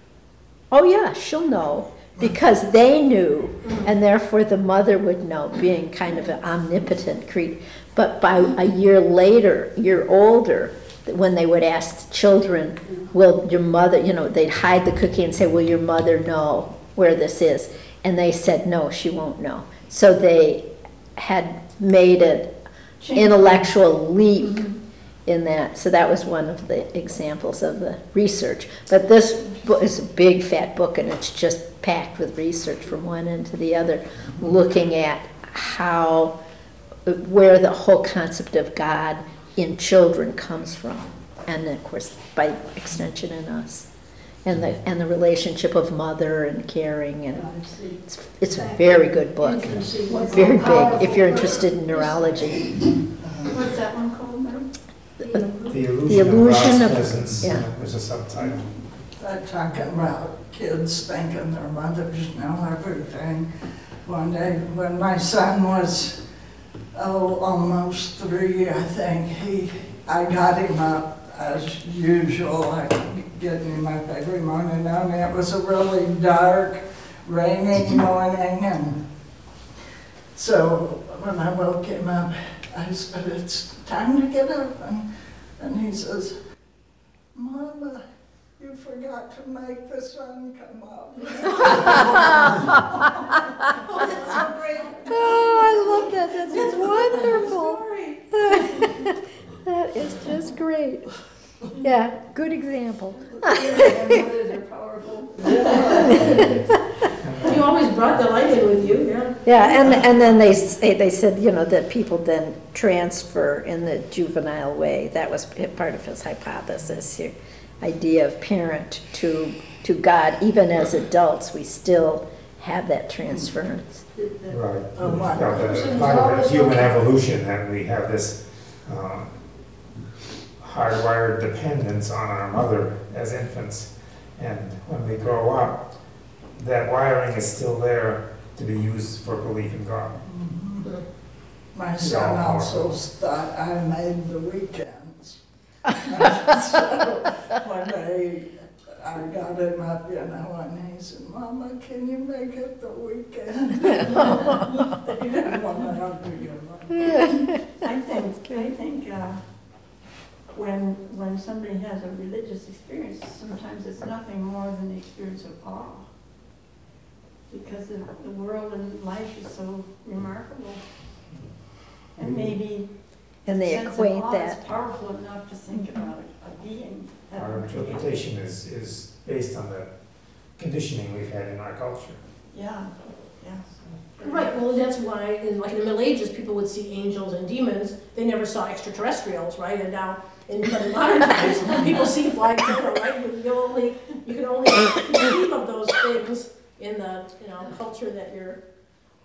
Speaker 5: oh yeah, she'll know, because they knew, and therefore the mother would know, being kind of an omnipotent creature. But by a year later, year older, when they would ask children, will your mother, you know, they'd hide the cookie and say, will your mother know where this is? And they said, no, she won't know. So they had made an intellectual leap in that. So that was one of the examples of the research. But this book is a big fat book, and it's just packed with research from one end to the other, looking at how, where the whole concept of God in children comes from, and of course by extension in us, and the and the relationship of mother and caring, and it's, it's a very good book, very big if you're interested in neurology.
Speaker 4: What's that one called, ma'am?
Speaker 1: The illusion,
Speaker 5: The illusion
Speaker 1: of
Speaker 5: of-
Speaker 1: God's presence,
Speaker 5: yeah.
Speaker 1: uh, was a subtitle.
Speaker 6: They're talking about kids thinking their mothers know everything. One day when my son was, oh, almost three, I think, he, I got him up as usual, I getting him up every morning, and it was a really dark, rainy morning, and so when I woke him up, I said, it's time to get up, and, and he says, Mama, you forgot to make the sun come up.
Speaker 3: Oh, that's so great.
Speaker 5: Oh, I love that. That's just wonderful. That is just great. Yeah, good example.
Speaker 4: Mothers are powerful.
Speaker 3: You always brought the light in with you, yeah.
Speaker 5: Yeah, and and then they say, they said, you know, that people then transfer in the juvenile way. That was part of his hypothesis, your idea of parent to to God. Even as adults, we still have that transference.
Speaker 1: Right.
Speaker 6: Oh,
Speaker 1: We
Speaker 6: wow.
Speaker 1: felt that it's part of the human evolution, that we have this uh, hardwired dependence on our mother as infants. And when we grow up, that wiring is still there to be used for belief in God.
Speaker 6: My son also thought I made the weekends. So one day I got him up, you know, and he said, Mama, can you make it the weekend? He didn't want to help me get up.
Speaker 4: I think, I think, uh, when, when somebody has a religious experience, sometimes it's nothing more than the experience of awe. Because the, the world and life is so remarkable. And maybe
Speaker 5: And they
Speaker 4: sense of
Speaker 5: equate
Speaker 4: awe is
Speaker 5: that.
Speaker 4: powerful enough to think about a being. that
Speaker 1: Our
Speaker 4: would create.
Speaker 1: interpretation is, is based on the conditioning we've had in our culture.
Speaker 4: Yeah, yeah.
Speaker 3: Right, well, that's why, in like in the Middle Ages, people would see angels and demons. They never saw extraterrestrials, right? And now, in but in modern times, people see flying people, right? You you only, you can only conceive of those things in the, you know, culture that you're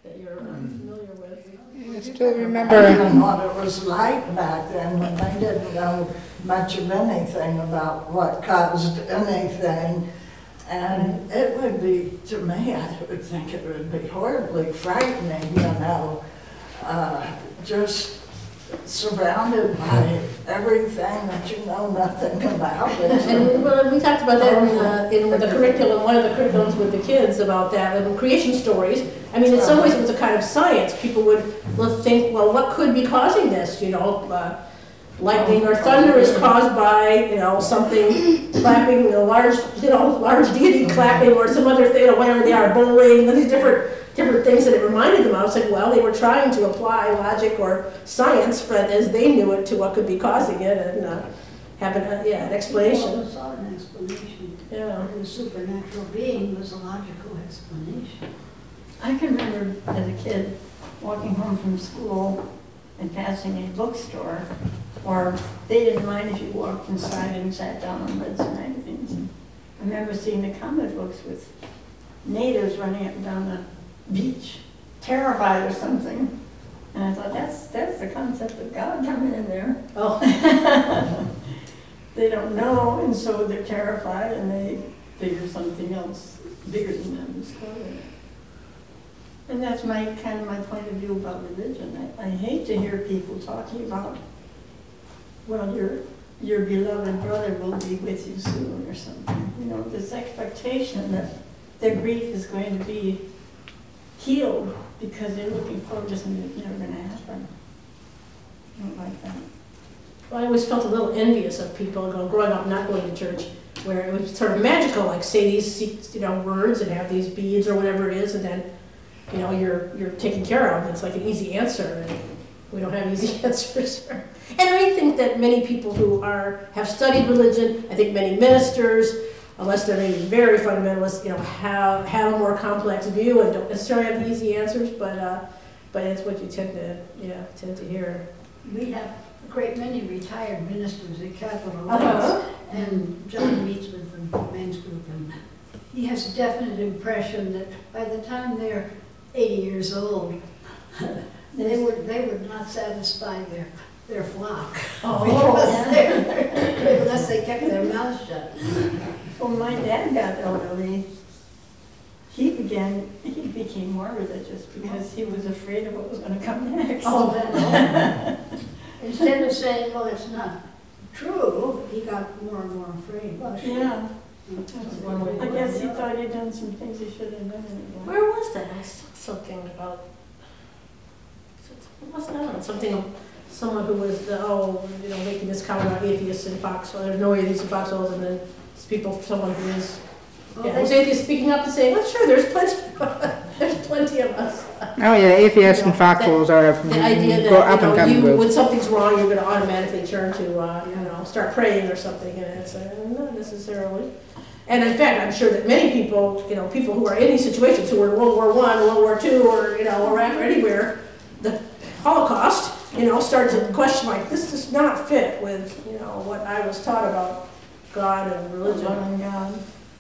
Speaker 3: that you're uh, familiar with.
Speaker 2: I still
Speaker 6: I
Speaker 2: remember,
Speaker 6: don't know what it was like back then when they didn't know much of anything about what caused anything. And it would be, to me, I would think it would be horribly frightening, you know, uh, just surrounded by everything that you know nothing about.
Speaker 3: And well, we talked about that in, uh, in the curriculum, one of the curriculums with the kids about that, and creation stories. I mean, in some ways it was a kind of science. People would would think, well, what could be causing this, you know? Uh, lightning or thunder is caused by, you know, something clapping, a large, you know, large deity clapping, or some other thing, or whatever they are, bowling, these different different things that it reminded them of. It's like, well, they were trying to apply logic or science, but as they knew it, to what could be causing it, and uh, have an, uh, yeah, an explanation.
Speaker 8: Well, it's all an explanation.
Speaker 3: Yeah.
Speaker 8: And the supernatural being was a logical explanation.
Speaker 4: I can remember as a kid walking home from school and passing a bookstore, or they didn't mind if you walked inside and sat down and read some magazines. I remember seeing the comic books with natives running up and down the beach, terrified or something. And I thought, that's that's the concept of God coming in there.
Speaker 3: Oh.
Speaker 4: They don't know, and so they're terrified, and they figure something else bigger than them is causing it. And that's my kind of my point of view about religion. I, I hate to hear people talking about, well, your your beloved brother will be with you soon or something. You know, this expectation that their grief is going to be healed because they're looking forward to something that's never going to happen. I don't like that.
Speaker 3: Well, I always felt a little envious of people going, growing up not going to church, where it was sort of magical, like say these, you know, words and have these beads or whatever it is, and then, you know, you're you're taken care of. It's like an easy answer, and we don't have easy answers. And I think that many people who are have studied religion, I think many ministers, unless they're maybe very fundamentalist, you know, have have a more complex view and don't necessarily have the easy answers, but uh, but it's what you tend to yeah tend to hear.
Speaker 8: We have a great many retired ministers at Capitol
Speaker 3: Uh-huh.
Speaker 8: Lakes, and John meets with the men's group, and he has a definite impression that by the time they're eighty years old, they would they would not satisfy their their flock
Speaker 3: Oh,
Speaker 8: because they're- unless they kept their mouths shut.
Speaker 4: When my dad got elderly, he began, he became more religious because he was afraid of what was going to come next.
Speaker 8: Oh, then, instead of saying, well, it's not true, he got more and more afraid. Well, sure.
Speaker 4: Yeah.
Speaker 3: That's one way to
Speaker 4: I
Speaker 3: look
Speaker 4: guess
Speaker 3: at
Speaker 4: he
Speaker 3: it.
Speaker 4: thought he'd done some things he should have done anyway.
Speaker 3: Where was that? I saw something about, what was that? Something, someone who was, the, oh, you know, making this comment about atheists in foxholes, there's no atheists in foxholes, and then people, someone who is,
Speaker 8: Well,
Speaker 3: yeah,
Speaker 8: they-
Speaker 3: who's atheist speaking up and saying, well, sure, there's plenty, there's plenty of us.
Speaker 2: oh yeah, atheists and foxholes are
Speaker 3: The idea
Speaker 2: go
Speaker 3: that,
Speaker 2: up
Speaker 3: you
Speaker 2: and
Speaker 3: know,
Speaker 2: coming
Speaker 3: you,
Speaker 2: groups.
Speaker 3: when something's wrong, you're gonna automatically turn to, uh, you know, start praying or something, and it's, uh, not necessarily. And in fact, I'm sure that many people, you know, people who are in these situations, who were in World War One, World War Two, or, you know, Iraq or anywhere, the Holocaust, you know, start to question, like, this does not fit with, you know, what I was taught about God and religion.
Speaker 4: Loving God.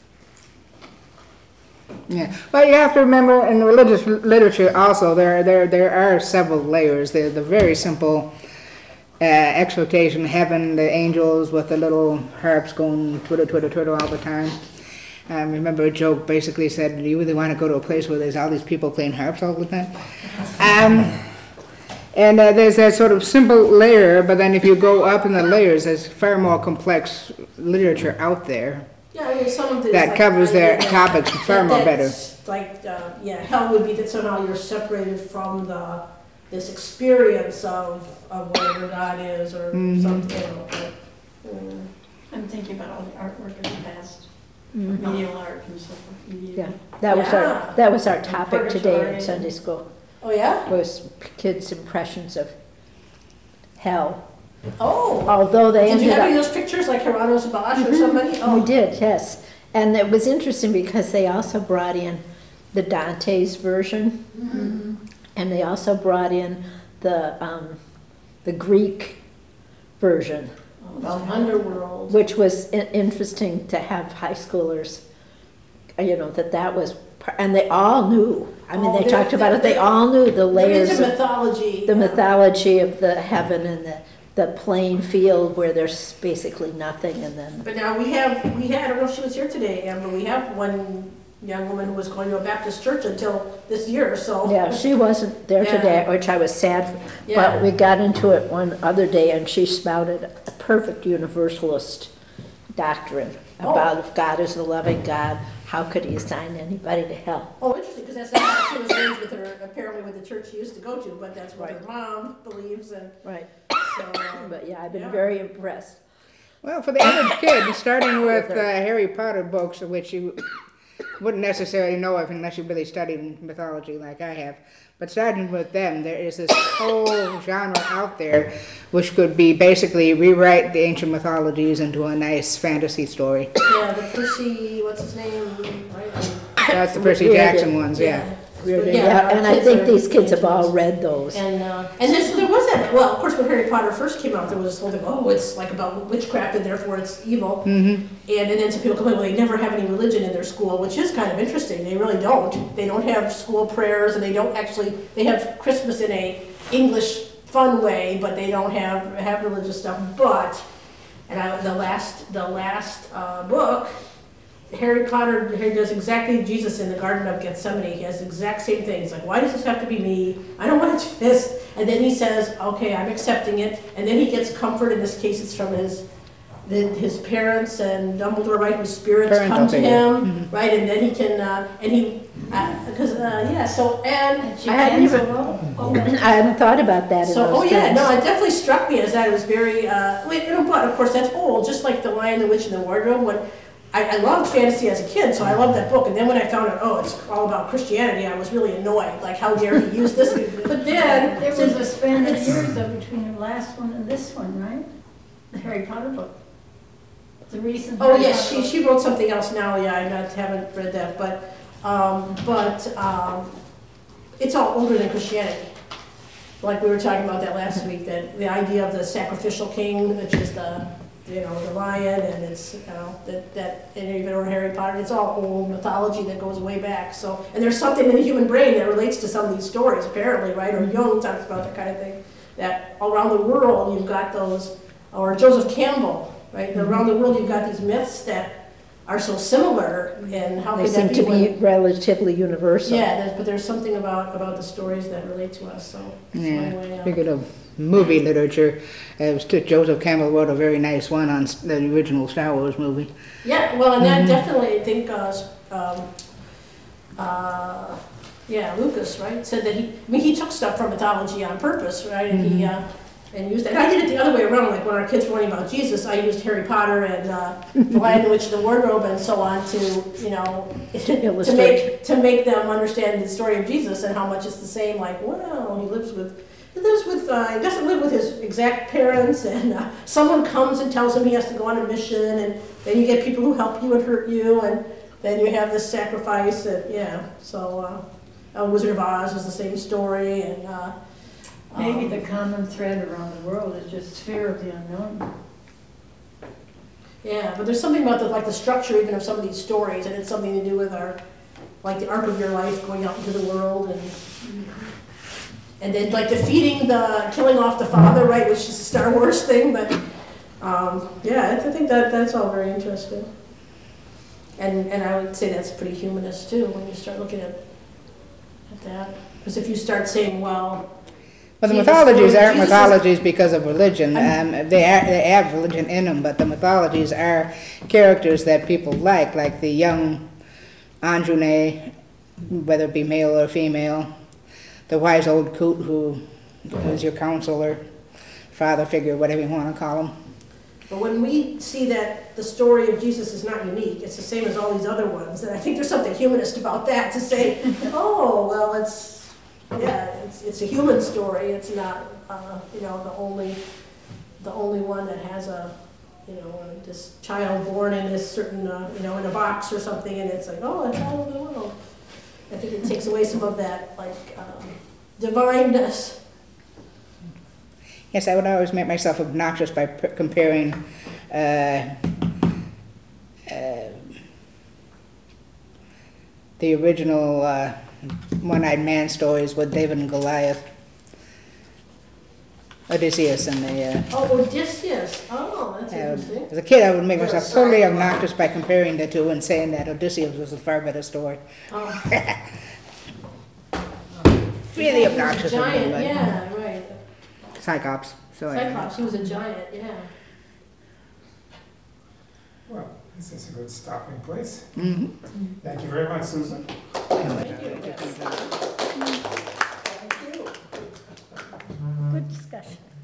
Speaker 2: Yeah, but you have to remember in religious literature also there there there are several layers. The the very simple uh, expectation, heaven, the angels with the little harps going twitter twitter twitter all the time. I um, remember a joke basically said, "Do you really want to go to a place where there's all these people playing harps all the time?" Um, and uh, there's that sort of simple layer, but then if you go up in the layers, there's far more complex literature out there.
Speaker 3: Yeah, I mean, some of it is
Speaker 2: That
Speaker 3: like,
Speaker 2: covers their
Speaker 3: idea
Speaker 2: topics far more better.
Speaker 3: that's Like, uh, yeah, hell would be that somehow you're separated from the, this experience of, of whatever God is, or
Speaker 2: Mhm.
Speaker 3: something, you know, but, mm.
Speaker 4: I'm thinking about all the artwork of the past,
Speaker 5: Mhm.
Speaker 4: medieval art and so forth. medieval-
Speaker 5: Yeah, that was our,
Speaker 3: Yeah.
Speaker 5: that was our topic today
Speaker 4: Purgatory.
Speaker 5: in Sunday school,
Speaker 3: Oh, yeah?
Speaker 5: was kids' impressions of hell.
Speaker 3: Oh,
Speaker 5: Although they
Speaker 3: did you
Speaker 5: ended
Speaker 3: have any of
Speaker 5: up,
Speaker 3: those pictures, like Hieronymus Bosch or somebody?
Speaker 5: we
Speaker 3: Oh,
Speaker 5: did, yes. And it was interesting because they also brought in the Dante's version, and they also brought in the, um, the Greek version,
Speaker 3: About underworld.
Speaker 5: which was i- interesting to have high schoolers, uh, you know, that that was par- and they all knew. I mean,
Speaker 3: Oh,
Speaker 5: they
Speaker 3: they're-
Speaker 5: talked about it, they
Speaker 3: they're-
Speaker 5: all knew the
Speaker 3: They're
Speaker 5: layers
Speaker 3: into
Speaker 5: of
Speaker 3: mythology.
Speaker 5: the
Speaker 3: yeah.
Speaker 5: mythology of the heaven and the, the plain field where there's basically nothing and then,
Speaker 3: But now we have, we had, I don't know if she was here today, Ann, but we have one young woman who was going to a Baptist church until this year, so.
Speaker 5: yeah, she wasn't there
Speaker 3: Yeah.
Speaker 5: today, which I was sad.
Speaker 3: Yeah.
Speaker 5: But we got into it one other day and she spouted a perfect universalist doctrine
Speaker 3: Oh.
Speaker 5: about if God is a loving God, how could he assign anybody to hell?
Speaker 3: Oh, interesting, because that's not how she was raised with her, apparently with the church she used to go to, but that's what her
Speaker 5: Right.
Speaker 3: mom believes, and
Speaker 5: Right,
Speaker 3: so, um,
Speaker 5: but yeah, I've been
Speaker 3: Yeah.
Speaker 5: very impressed.
Speaker 2: Well, for the average kid, starting with
Speaker 5: With
Speaker 2: uh,
Speaker 5: her.
Speaker 2: Harry Potter books, which you wouldn't necessarily know of unless you really studied mythology like I have, but starting with them, there is this whole genre out there which could be basically rewrite the ancient mythologies into a nice fantasy story.
Speaker 3: yeah, the Percy, what's his name, right?
Speaker 2: That's the Percy
Speaker 5: Reardon.
Speaker 2: Jackson ones, yeah.
Speaker 5: Really,
Speaker 3: Yeah,
Speaker 5: yeah,
Speaker 3: our
Speaker 5: and I
Speaker 3: kids
Speaker 5: think
Speaker 3: are
Speaker 5: these kids have all
Speaker 3: into
Speaker 5: read those.
Speaker 3: And, uh, and this, there was that, well, of course, when Harry Potter first came out, there was this whole thing, oh, it's like about witchcraft and therefore it's evil.
Speaker 2: Mm-hmm.
Speaker 3: And, and then some people complain, well, they never have any religion in their school, which is kind of interesting. They really don't. They don't have school prayers, and they don't actually, they have Christmas in a English fun way, but they don't have, have religious stuff. But, and I, the last, the last uh, book, Harry Potter, he does exactly Jesus in the Garden of Gethsemane. He has the exact same thing. He's like, why does this have to be me? I don't want to do this. And then he says, okay, I'm accepting it. And then he gets comfort. In this case, it's from his the, his parents and Dumbledore, right, whose spirits
Speaker 2: Parental
Speaker 3: come to
Speaker 2: figure.
Speaker 3: him, right? And then he can, uh, and he, because, uh, uh, yeah, so, and
Speaker 7: And she
Speaker 5: I hadn't
Speaker 7: can so
Speaker 5: even-
Speaker 7: well.
Speaker 3: Oh,
Speaker 5: I hadn't thought about that in
Speaker 3: so,
Speaker 5: those
Speaker 3: oh yeah,
Speaker 5: terms.
Speaker 3: no, it definitely struck me as that it was very, uh, wait, you know, but of course that's old, just like The Lion, the Witch, and the Wardrobe. When I, I loved fantasy as a kid, so I loved that book. And then when I found out, oh, it's all about Christianity, I was really annoyed. Like, how dare he use this? But then,
Speaker 7: There was a span of
Speaker 3: It's-
Speaker 7: years though between the last one and this one, right? The Harry Potter book. The recent.
Speaker 3: oh
Speaker 7: Harry
Speaker 3: yes,
Speaker 7: Potter
Speaker 3: she
Speaker 7: book.
Speaker 3: she wrote something else now. Yeah, I not, haven't read that, but um, but um, it's all older than Christianity. Like we were talking about that last week, that the idea of the sacrificial king, which is the you know the lion, and it's you know that that and even or Harry Potter, it's all old mythology that goes way back. So and there's something in the human brain that relates to some of these stories, apparently, right? Or Jung talks about that kind of thing. That around the world you've got those, or Joseph Campbell, right? Around the world you've got these myths that are so similar, and how
Speaker 5: They
Speaker 3: could
Speaker 5: seem
Speaker 3: that
Speaker 5: to
Speaker 3: be?
Speaker 5: be
Speaker 3: when-
Speaker 5: relatively universal.
Speaker 3: yeah, there's, but there's something about about the stories that relate to us. So, so
Speaker 2: Yeah.
Speaker 3: anyway, uh,
Speaker 2: Speaking of movie literature, uh, it was t- Joseph Campbell wrote a very nice one on s- the original Star Wars movie.
Speaker 3: yeah, well, and that
Speaker 2: Mhm.
Speaker 3: definitely, I think, uh, um, uh, yeah, Lucas, right, said that he, I mean, he took stuff from mythology on purpose, right, and he, uh, and used it. And I did it the other way around, like when our kids were learning about Jesus, I used Harry Potter and uh, The Lion, the Witch, and the Wardrobe, and so on to, you know, to
Speaker 5: illustrate.
Speaker 3: make to make them understand the story of Jesus and how much it's the same. Like, well, he lives with. He lives with, uh, he doesn't live with his exact parents, and uh, someone comes and tells him he has to go on a mission, and then you get people who help you and hurt you, and then you have this sacrifice, and yeah, so uh, uh, Wizard of Oz is the same story, and uh,
Speaker 7: Maybe
Speaker 3: um,
Speaker 7: the common thread around the world is just fear of the unknown.
Speaker 3: yeah, but there's something about the, like the structure even of some of these stories, and it's something to do with our, like the arc of your life going out into the world, and and then like defeating the, killing off the father, right, which is a Star Wars thing, but um, yeah, I think that that's all very interesting. And and I would say that's pretty humanist too when you start looking at at that, because if you start saying, well,
Speaker 2: But the
Speaker 3: See, the
Speaker 2: mythologies
Speaker 3: story-
Speaker 2: aren't
Speaker 3: Jesus is-
Speaker 2: mythologies because of religion. Um, they, are, they have religion in them, but the mythologies are characters that people like, like the young Anjune, whether it be male or female, the wise old coot who is your counselor, father figure, whatever you want to call him.
Speaker 3: but when we see that the story of Jesus is not unique, it's the same as all these other ones, and I think there's something humanist about that, to say, oh, well, it's, yeah, it's, it's a human story, it's not, uh, you know, the only, the only one that has a, you know, uh, this child born in this certain, uh, you know, in a box or something, and it's like, oh, it's all over the world. I think it takes away some of that, like, um, divineness.
Speaker 2: Yes, I would always make myself obnoxious by p- comparing uh, uh, the original uh, one-eyed man stories with David and Goliath. Odysseus and the. Uh,
Speaker 3: Oh, Odysseus, oh, that's
Speaker 2: uh,
Speaker 3: interesting.
Speaker 2: as a kid, I would make myself totally obnoxious by comparing the two and saying that Odysseus was a far better story.
Speaker 3: Oh.
Speaker 2: Really
Speaker 3: He was a
Speaker 2: obnoxious of me,
Speaker 3: giant,
Speaker 2: but
Speaker 3: yeah, right.
Speaker 2: Cyclops. So anyway.
Speaker 3: Cyclops, he was a giant, yeah.
Speaker 1: Well, this is a good stopping place.
Speaker 2: Mhm.
Speaker 1: Thank you very much, Susan.
Speaker 5: Good discussion.